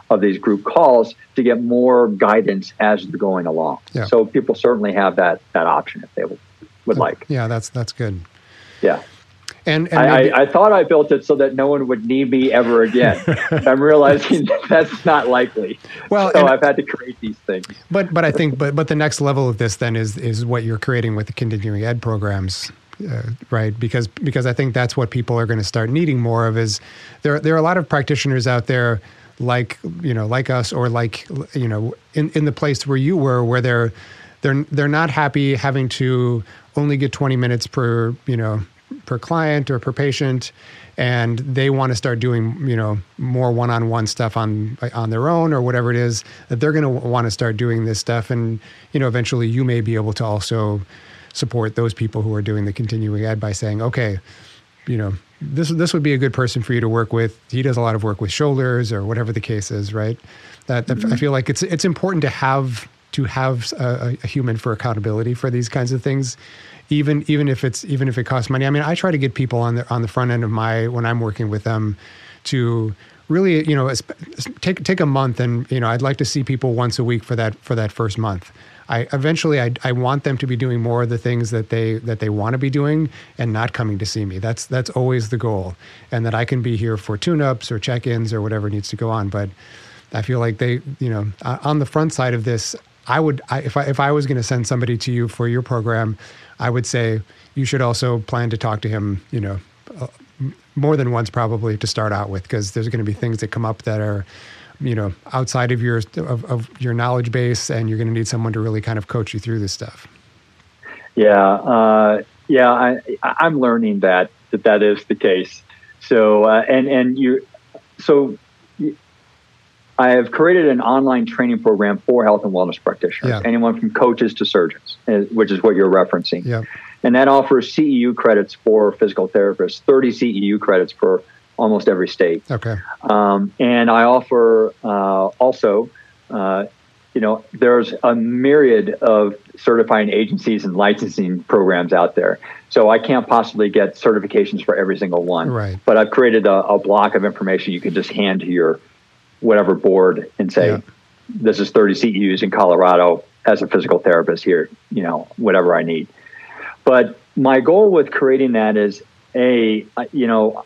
S3: of these group calls to get more guidance as they're going along.
S2: Yeah.
S3: So people certainly have that that option if they would, would like.
S2: Yeah, that's that's good.
S3: Yeah.
S2: And, and
S3: I,
S2: maybe,
S3: I, I thought I built it so that no one would need me ever again. I'm realizing that that's not likely.
S2: Well,
S3: so
S2: and,
S3: I've had to create these things.
S2: But but I think but but the next level of this then is is what you're creating with the continuing ed programs. Uh, right, because because I think that's what people are going to start needing more of. Is there there are a lot of practitioners out there like you know like us or like you know in, in the place where you were, where they're they're they're not happy having to only get twenty minutes per you know per client or per patient, and they want to start doing you know more one-on-one stuff on on their own or whatever it is, that they're going to want to start doing this stuff, and you know eventually you may be able to also support those people who are doing the continuing ed by saying, okay, you know, this this would be a good person for you to work with. He does a lot of work with shoulders or whatever the case is, right? That, that mm-hmm. I feel like it's it's important to have to have a, a human for accountability for these kinds of things, even even if it's even if it costs money. I mean, I try to get people on the on the front end of my when I'm working with them to really, you know, take take a month, and you know, I'd like to see people once a week for that for that first month. I eventually I, I want them to be doing more of the things that they that they want to be doing and not coming to see me. That's that's always the goal, and that I can be here for tune-ups or check-ins or whatever needs to go on. But I feel like they, you know, on the front side of this, I would I, if I if I was going to send somebody to you for your program, I would say you should also plan to talk to him, you know, uh, more than once probably to start out with, because there's going to be things that come up that are, you know, outside of your of, of your knowledge base, and you're going to need someone to really kind of coach you through this stuff.
S3: Yeah, uh, yeah, I, I'm learning that that that is the case. So, uh, and and you, so you, I have created an online training program for health and wellness practitioners, yeah. anyone from coaches to surgeons, which is what you're referencing.
S2: Yeah.
S3: And that offers C E U credits for physical therapists, thirty C E U credits for almost every state.
S2: Okay.
S3: Um, and I offer uh, also, uh, you know, there's a myriad of certifying agencies and licensing programs out there. So I can't possibly get certifications for every single one.
S2: Right.
S3: But I've created a, a block of information you can just hand to your whatever board and say, yeah. this is thirty C E Us in Colorado as a physical therapist here, you know, whatever I need. But my goal with creating that is, A, you know,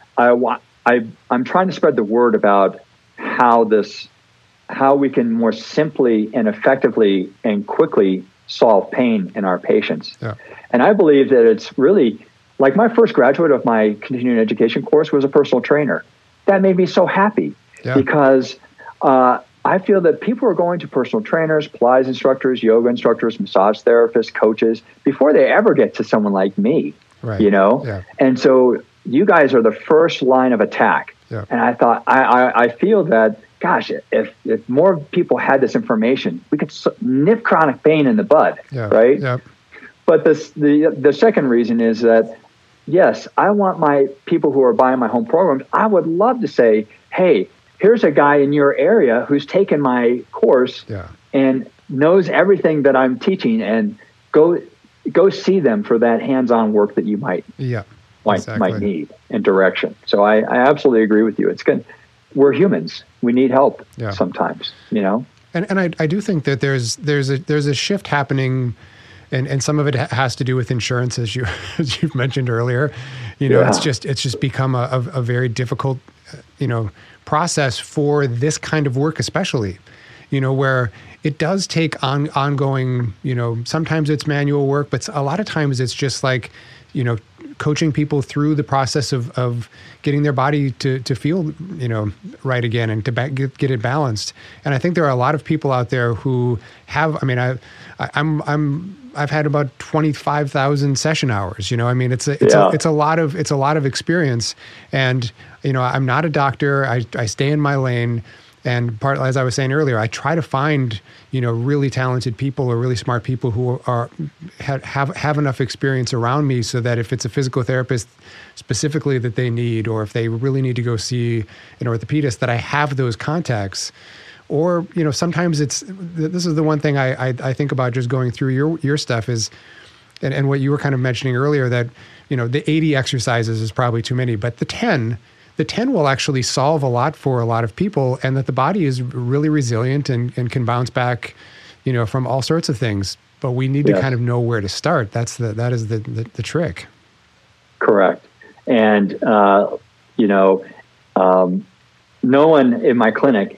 S3: I, I, I'm trying to spread the word about how this, how we can more simply and effectively and quickly solve pain in our patients.
S2: Yeah.
S3: And I believe that it's really, like my first graduate of my continuing education course was a personal trainer. That made me so happy
S2: yeah.
S3: because uh, I feel that people are going to personal trainers, Pilates instructors, yoga instructors, massage therapists, coaches, before they ever get to someone like me,
S2: right.
S3: you know?
S2: Yeah.
S3: And so you guys are the first line of attack.
S2: Yeah.
S3: And I thought, I, I, I feel that, gosh, if, if more people had this information, we could nip chronic pain in the bud,
S2: yeah.
S3: right?
S2: Yeah.
S3: But this, the the second reason is that, yes, I want my people who are buying my home programs, I would love to say, hey, here's a guy in your area who's taken my course
S2: yeah.
S3: and knows everything that I'm teaching, and go go see them for that hands-on work that you might
S2: yeah,
S3: might,
S2: exactly.
S3: might need and direction. So I, I absolutely agree with you. It's good. We're humans. We need help
S2: yeah.
S3: sometimes, you know?
S2: And and I, I do think that there's there's a there's a shift happening, and, and some of it has to do with insurance, as you as you've mentioned earlier. You know,
S3: yeah.
S2: it's just it's just become a, a, a very difficult, you know, process for this kind of work, especially, you know, where it does take on ongoing, you know, sometimes it's manual work, but a lot of times it's just like, you know, coaching people through the process of, of getting their body to, to feel, you know, right again and to ba- get, get it balanced. And I think there are a lot of people out there who have, I mean, I, I I'm, I'm, I've had about twenty-five thousand session hours, you know, I mean, it's a, it's
S3: yeah.
S2: a, it's a lot of, it's a lot of experience. And, you know, I'm not a doctor. I, I stay in my lane. And part, as I was saying earlier, I try to find, you know, really talented people or really smart people who are have have enough experience around me, so that if it's a physical therapist specifically that they need, or if they really need to go see an orthopedist, that I have those contacts. Or, you know, sometimes it's, this is the one thing I I, I think about just going through your your stuff is, and, and what you were kind of mentioning earlier, that, you know, the eighty exercises is probably too many, but the ten the ten will actually solve a lot for a lot of people, and that the body is really resilient and, and can bounce back, you know, from all sorts of things. But we need yes. to kind of know where to start. That's the that is the the, the trick.
S3: Correct. And uh, you know, um, no one in my clinic,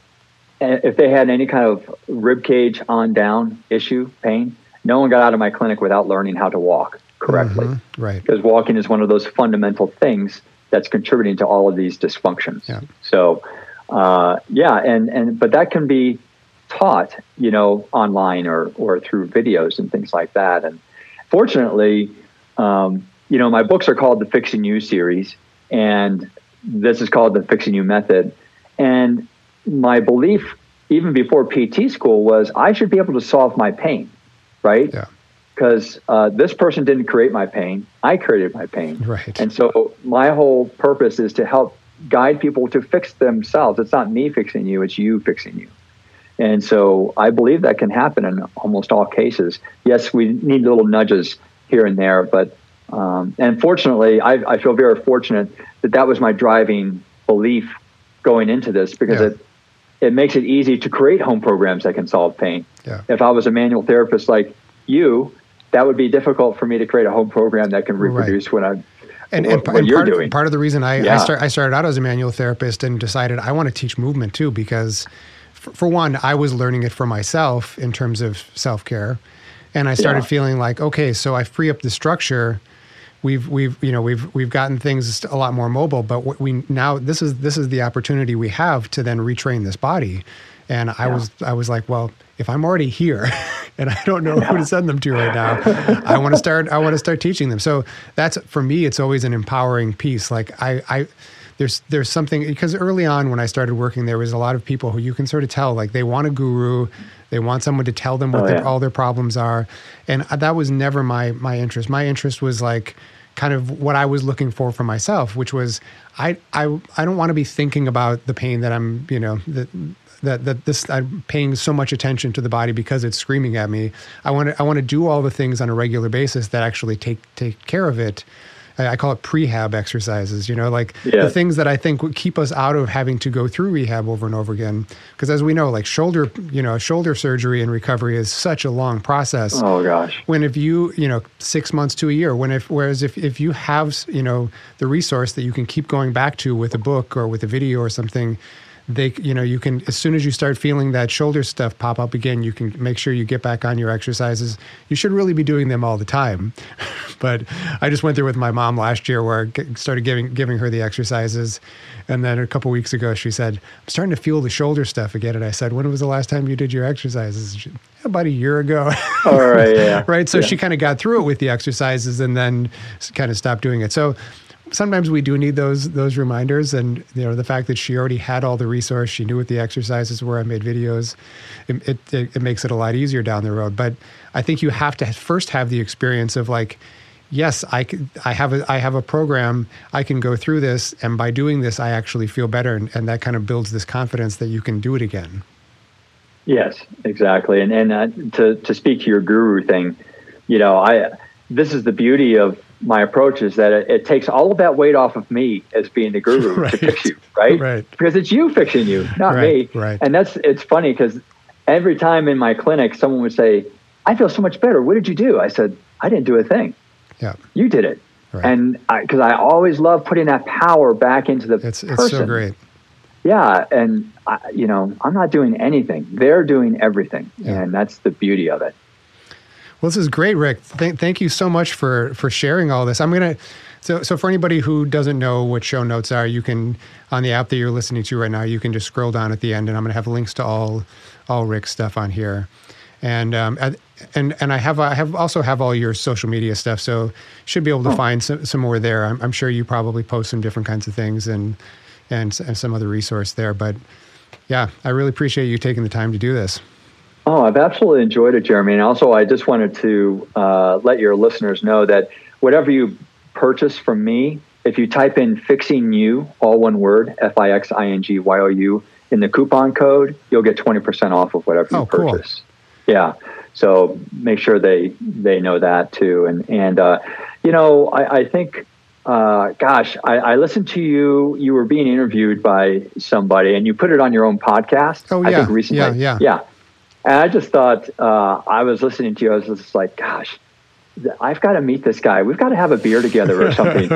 S3: if they had any kind of rib cage on down issue, pain, no one got out of my clinic without learning how to walk correctly.
S2: Mm-hmm. Right.
S3: Because walking is one of those fundamental things that's contributing to all of these dysfunctions.
S2: Yeah.
S3: So, uh, yeah, and, and but that can be taught, you know, online or or through videos and things like that. And fortunately, um, you know, my books are called the Fixing You series, and this is called the Fixing You method. And my belief, even before P T school, was I should be able to solve my pain, right?
S2: Yeah.
S3: Because uh, this person didn't create my pain. I created my pain.
S2: Right.
S3: And so my whole purpose is to help guide people to fix themselves. It's not me fixing you, it's you fixing you. And so I believe that can happen in almost all cases. Yes, we need little nudges here and there, but um, and fortunately, I, I feel very fortunate that that was my driving belief going into this, because yeah. it it makes it easy to create home programs that can solve pain.
S2: Yeah.
S3: If I was a manual therapist like you, that would be difficult for me to create a home program that can reproduce right. what I'm
S2: and,
S3: what,
S2: and,
S3: what
S2: and
S3: you're
S2: part
S3: doing.
S2: Of, part of the reason I
S3: yeah.
S2: I, start, I started out as a manual therapist and decided I want to teach movement too, because for, for one, I was learning it for myself in terms of self-care, and I started yeah. feeling like, okay, so I free up the structure. We've we've you know we've we've gotten things a lot more mobile, but what we now this is this is the opportunity we have to then retrain this body. And I yeah. was I was like, well, if I'm already here and I don't know yeah. who to send them to right now, I want to start I want to start teaching them. So that's, for me, it's always an empowering piece. Like I I there's there's something, because early on when I started working, there was a lot of people who you can sort of tell, like, they want a guru, they want someone to tell them what oh, their, yeah. all their problems are, and that was never my my interest. My interest was like kind of what I was looking for for myself, which was I I I don't want to be thinking about the pain that I'm you know that that that this I'm paying so much attention to the body because it's screaming at me. I want to I want to do all the things on a regular basis that actually take take care of it. I call it prehab exercises, you know, like yeah. the things that I think would keep us out of having to go through rehab over and over again. Because as we know, like shoulder, you know, shoulder surgery and recovery is such a long process.
S3: Oh gosh.
S2: When if you, you know, six months to a year, when if, whereas if, if you have, you know, the resource that you can keep going back to with a book or with a video or something, they, you know, you can, as soon as you start feeling that shoulder stuff pop up again, you can make sure you get back on your exercises. You should really be doing them all the time. But I just went there with my mom last year, where I started giving giving her the exercises. And then a couple weeks ago, she said, I'm starting to feel the shoulder stuff again. And I said, when was the last time you did your exercises? She, about a year ago.
S3: All right, yeah.
S2: Right. So
S3: yeah.
S2: she kind of got through it with the exercises and then kind of stopped doing it. So sometimes we do need those those reminders, and you know, the fact that she already had all the resource, she knew what the exercises were. I made videos. It, it it makes it a lot easier down the road. But I think you have to first have the experience of like, yes, I can, I have a I have a program. I can go through this, and by doing this, I actually feel better, and, and that kind of builds this confidence that you can do it again.
S3: Yes, exactly. And and uh, to to speak to your guru thing, you know, I this is the beauty of my approach, is that it, it takes all of that weight off of me as being the guru
S2: right.
S3: to fix you, right?
S2: Right.
S3: Because it's you fixing you, not
S2: right.
S3: me.
S2: Right.
S3: And that's, it's funny because every time in my clinic, someone would say, I feel so much better. What did you do? I said, I didn't do a thing.
S2: Yeah.
S3: You did it.
S2: Right.
S3: And I, cause I always love putting that power back into the
S2: it's,
S3: person.
S2: It's so great.
S3: Yeah. And I, you know, I'm not doing anything. They're doing everything. Yeah. And that's the beauty of it.
S2: Well, this is great, Rick. Th- thank you so much for for sharing all this. I'm going to, so so for anybody who doesn't know what show notes are, you can, on the app that you're listening to right now, you can just scroll down at the end, and I'm going to have links to all all Rick's stuff on here. And um and and I have I have also have all your social media stuff, so you should be able to oh. find some, some more there. I'm, I'm sure you probably post some different kinds of things and, and and some other resource there. But yeah, I really appreciate you taking the time to do this.
S3: Oh, I've absolutely enjoyed it, Jeremy. And also, I just wanted to uh, let your listeners know that whatever you purchase from me, if you type in Fixing You, all one word, F I X I N G Y O U, in the coupon code, you'll get twenty percent off of whatever you
S2: oh,
S3: purchase.
S2: Cool.
S3: Yeah. So make sure they, they know that too. And, and uh, you know, I, I think uh, gosh, I, I listened to you. You were being interviewed by somebody, and you put it on your own podcast.
S2: Oh,
S3: I
S2: yeah.
S3: think recently.
S2: Yeah, yeah.
S3: Yeah. And I just thought, uh, I was listening to you. I was just like, gosh, I've got to meet this guy. We've got to have a beer together or something.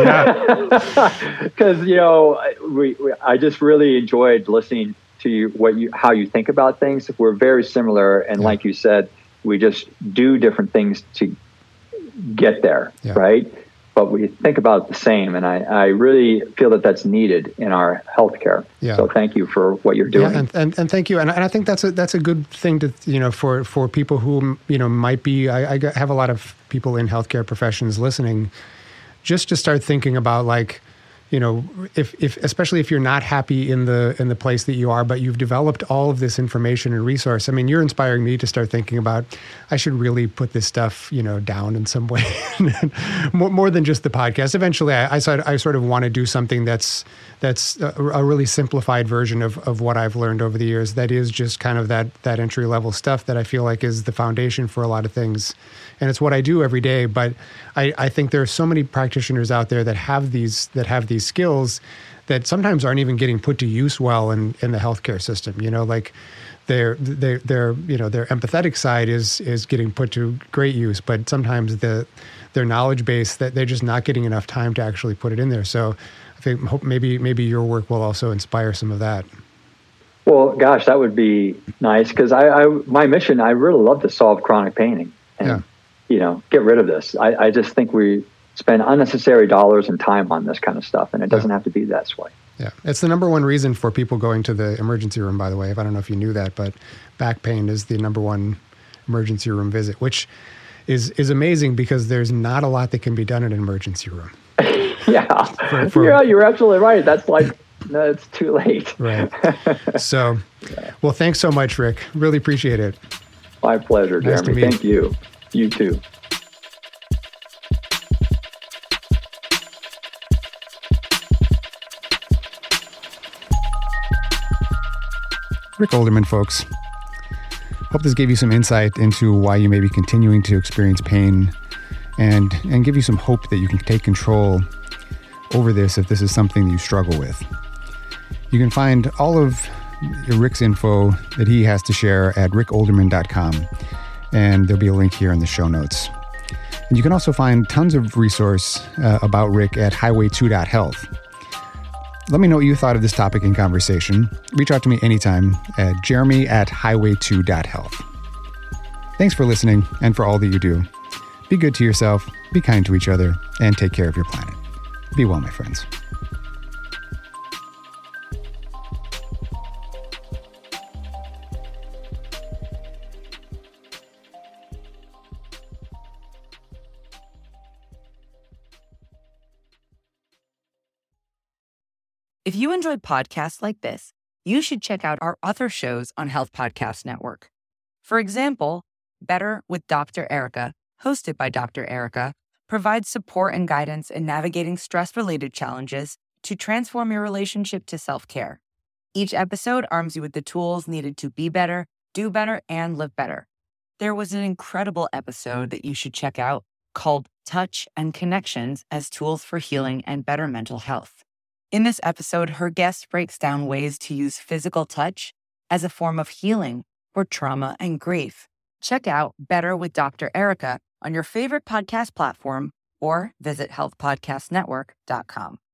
S3: Because, you know, we, we, I just really enjoyed listening to you, what you, how you think about things. We're very similar. And
S2: yeah.
S3: like you said, we just do different things to get there, yeah. right? But we think about it the same. And I, I really feel that that's needed in our healthcare. Yeah. So thank you for what you're doing.
S2: Yeah, and, and, and thank you. And, and I think that's a, that's a good thing to, you know, for, for people who, you know, might be, I, I have a lot of people in healthcare professions listening, just to start thinking about, like, you know, if, if, especially if you're not happy in the, in the place that you are, but you've developed all of this information and resource. I mean, you're inspiring me to start thinking about, I should really put this stuff, you know, down in some way, more, more than just the podcast. Eventually I, I sort I sort of want to do something that's, that's a, a really simplified version of, of what I've learned over the years. That is just kind of that, that entry level stuff that I feel like is the foundation for a lot of things. And it's what I do every day. But I, I think there are so many practitioners out there that have these, that have these skills that sometimes aren't even getting put to use well in, in the healthcare system. You know, like their, their, their, you know, their empathetic side is, is getting put to great use, but sometimes the, their knowledge base, that they're just not getting enough time to actually put it in there. So I think hope maybe, maybe your work will also inspire some of that.
S3: Well, gosh, that would be nice. Cause I, I my mission, I really love to solve chronic pain and,
S2: yeah.
S3: you know, get rid of this. I, I just think we spend unnecessary dollars and time on this kind of stuff, and it doesn't yeah. have to be that way.
S2: Yeah, it's the number one reason for people going to the emergency room, by the way. I don't know if you knew that, but back pain is the number one emergency room visit, which is is amazing because there's not a lot that can be done in an emergency room.
S3: yeah, for, for, yeah, you're absolutely right. That's like, no, it's too late.
S2: Right. So, well, thanks so much, Rick. Really appreciate it.
S3: My pleasure,
S2: nice
S3: Jeremy. Thank you. You too.
S2: Rick Olderman, folks. Hope this gave you some insight into why you may be continuing to experience pain, and, and give you some hope that you can take control over this if this is something you struggle with. You can find all of Rick's info that he has to share at rick olderman dot com, and there'll be a link here in the show notes. And you can also find tons of resource uh, about Rick at highway two dot health. Let me know what you thought of this topic in conversation. Reach out to me anytime at jeremy at highway two dot health. Thanks for listening and for all that you do. Be good to yourself, be kind to each other, and take care of your planet. Be well, my friends.
S1: If you enjoyed podcasts like this, you should check out our other shows on Health Podcast Network. For example, Better with Doctor Erica, hosted by Doctor Erica, provides support and guidance in navigating stress-related challenges to transform your relationship to self-care. Each episode arms you with the tools needed to be better, do better, and live better. There was an incredible episode that you should check out called Touch and Connections as Tools for Healing and Better Mental Health. In this episode, her guest breaks down ways to use physical touch as a form of healing for trauma and grief. Check out Better with Doctor Erica on your favorite podcast platform or visit health podcast network dot com.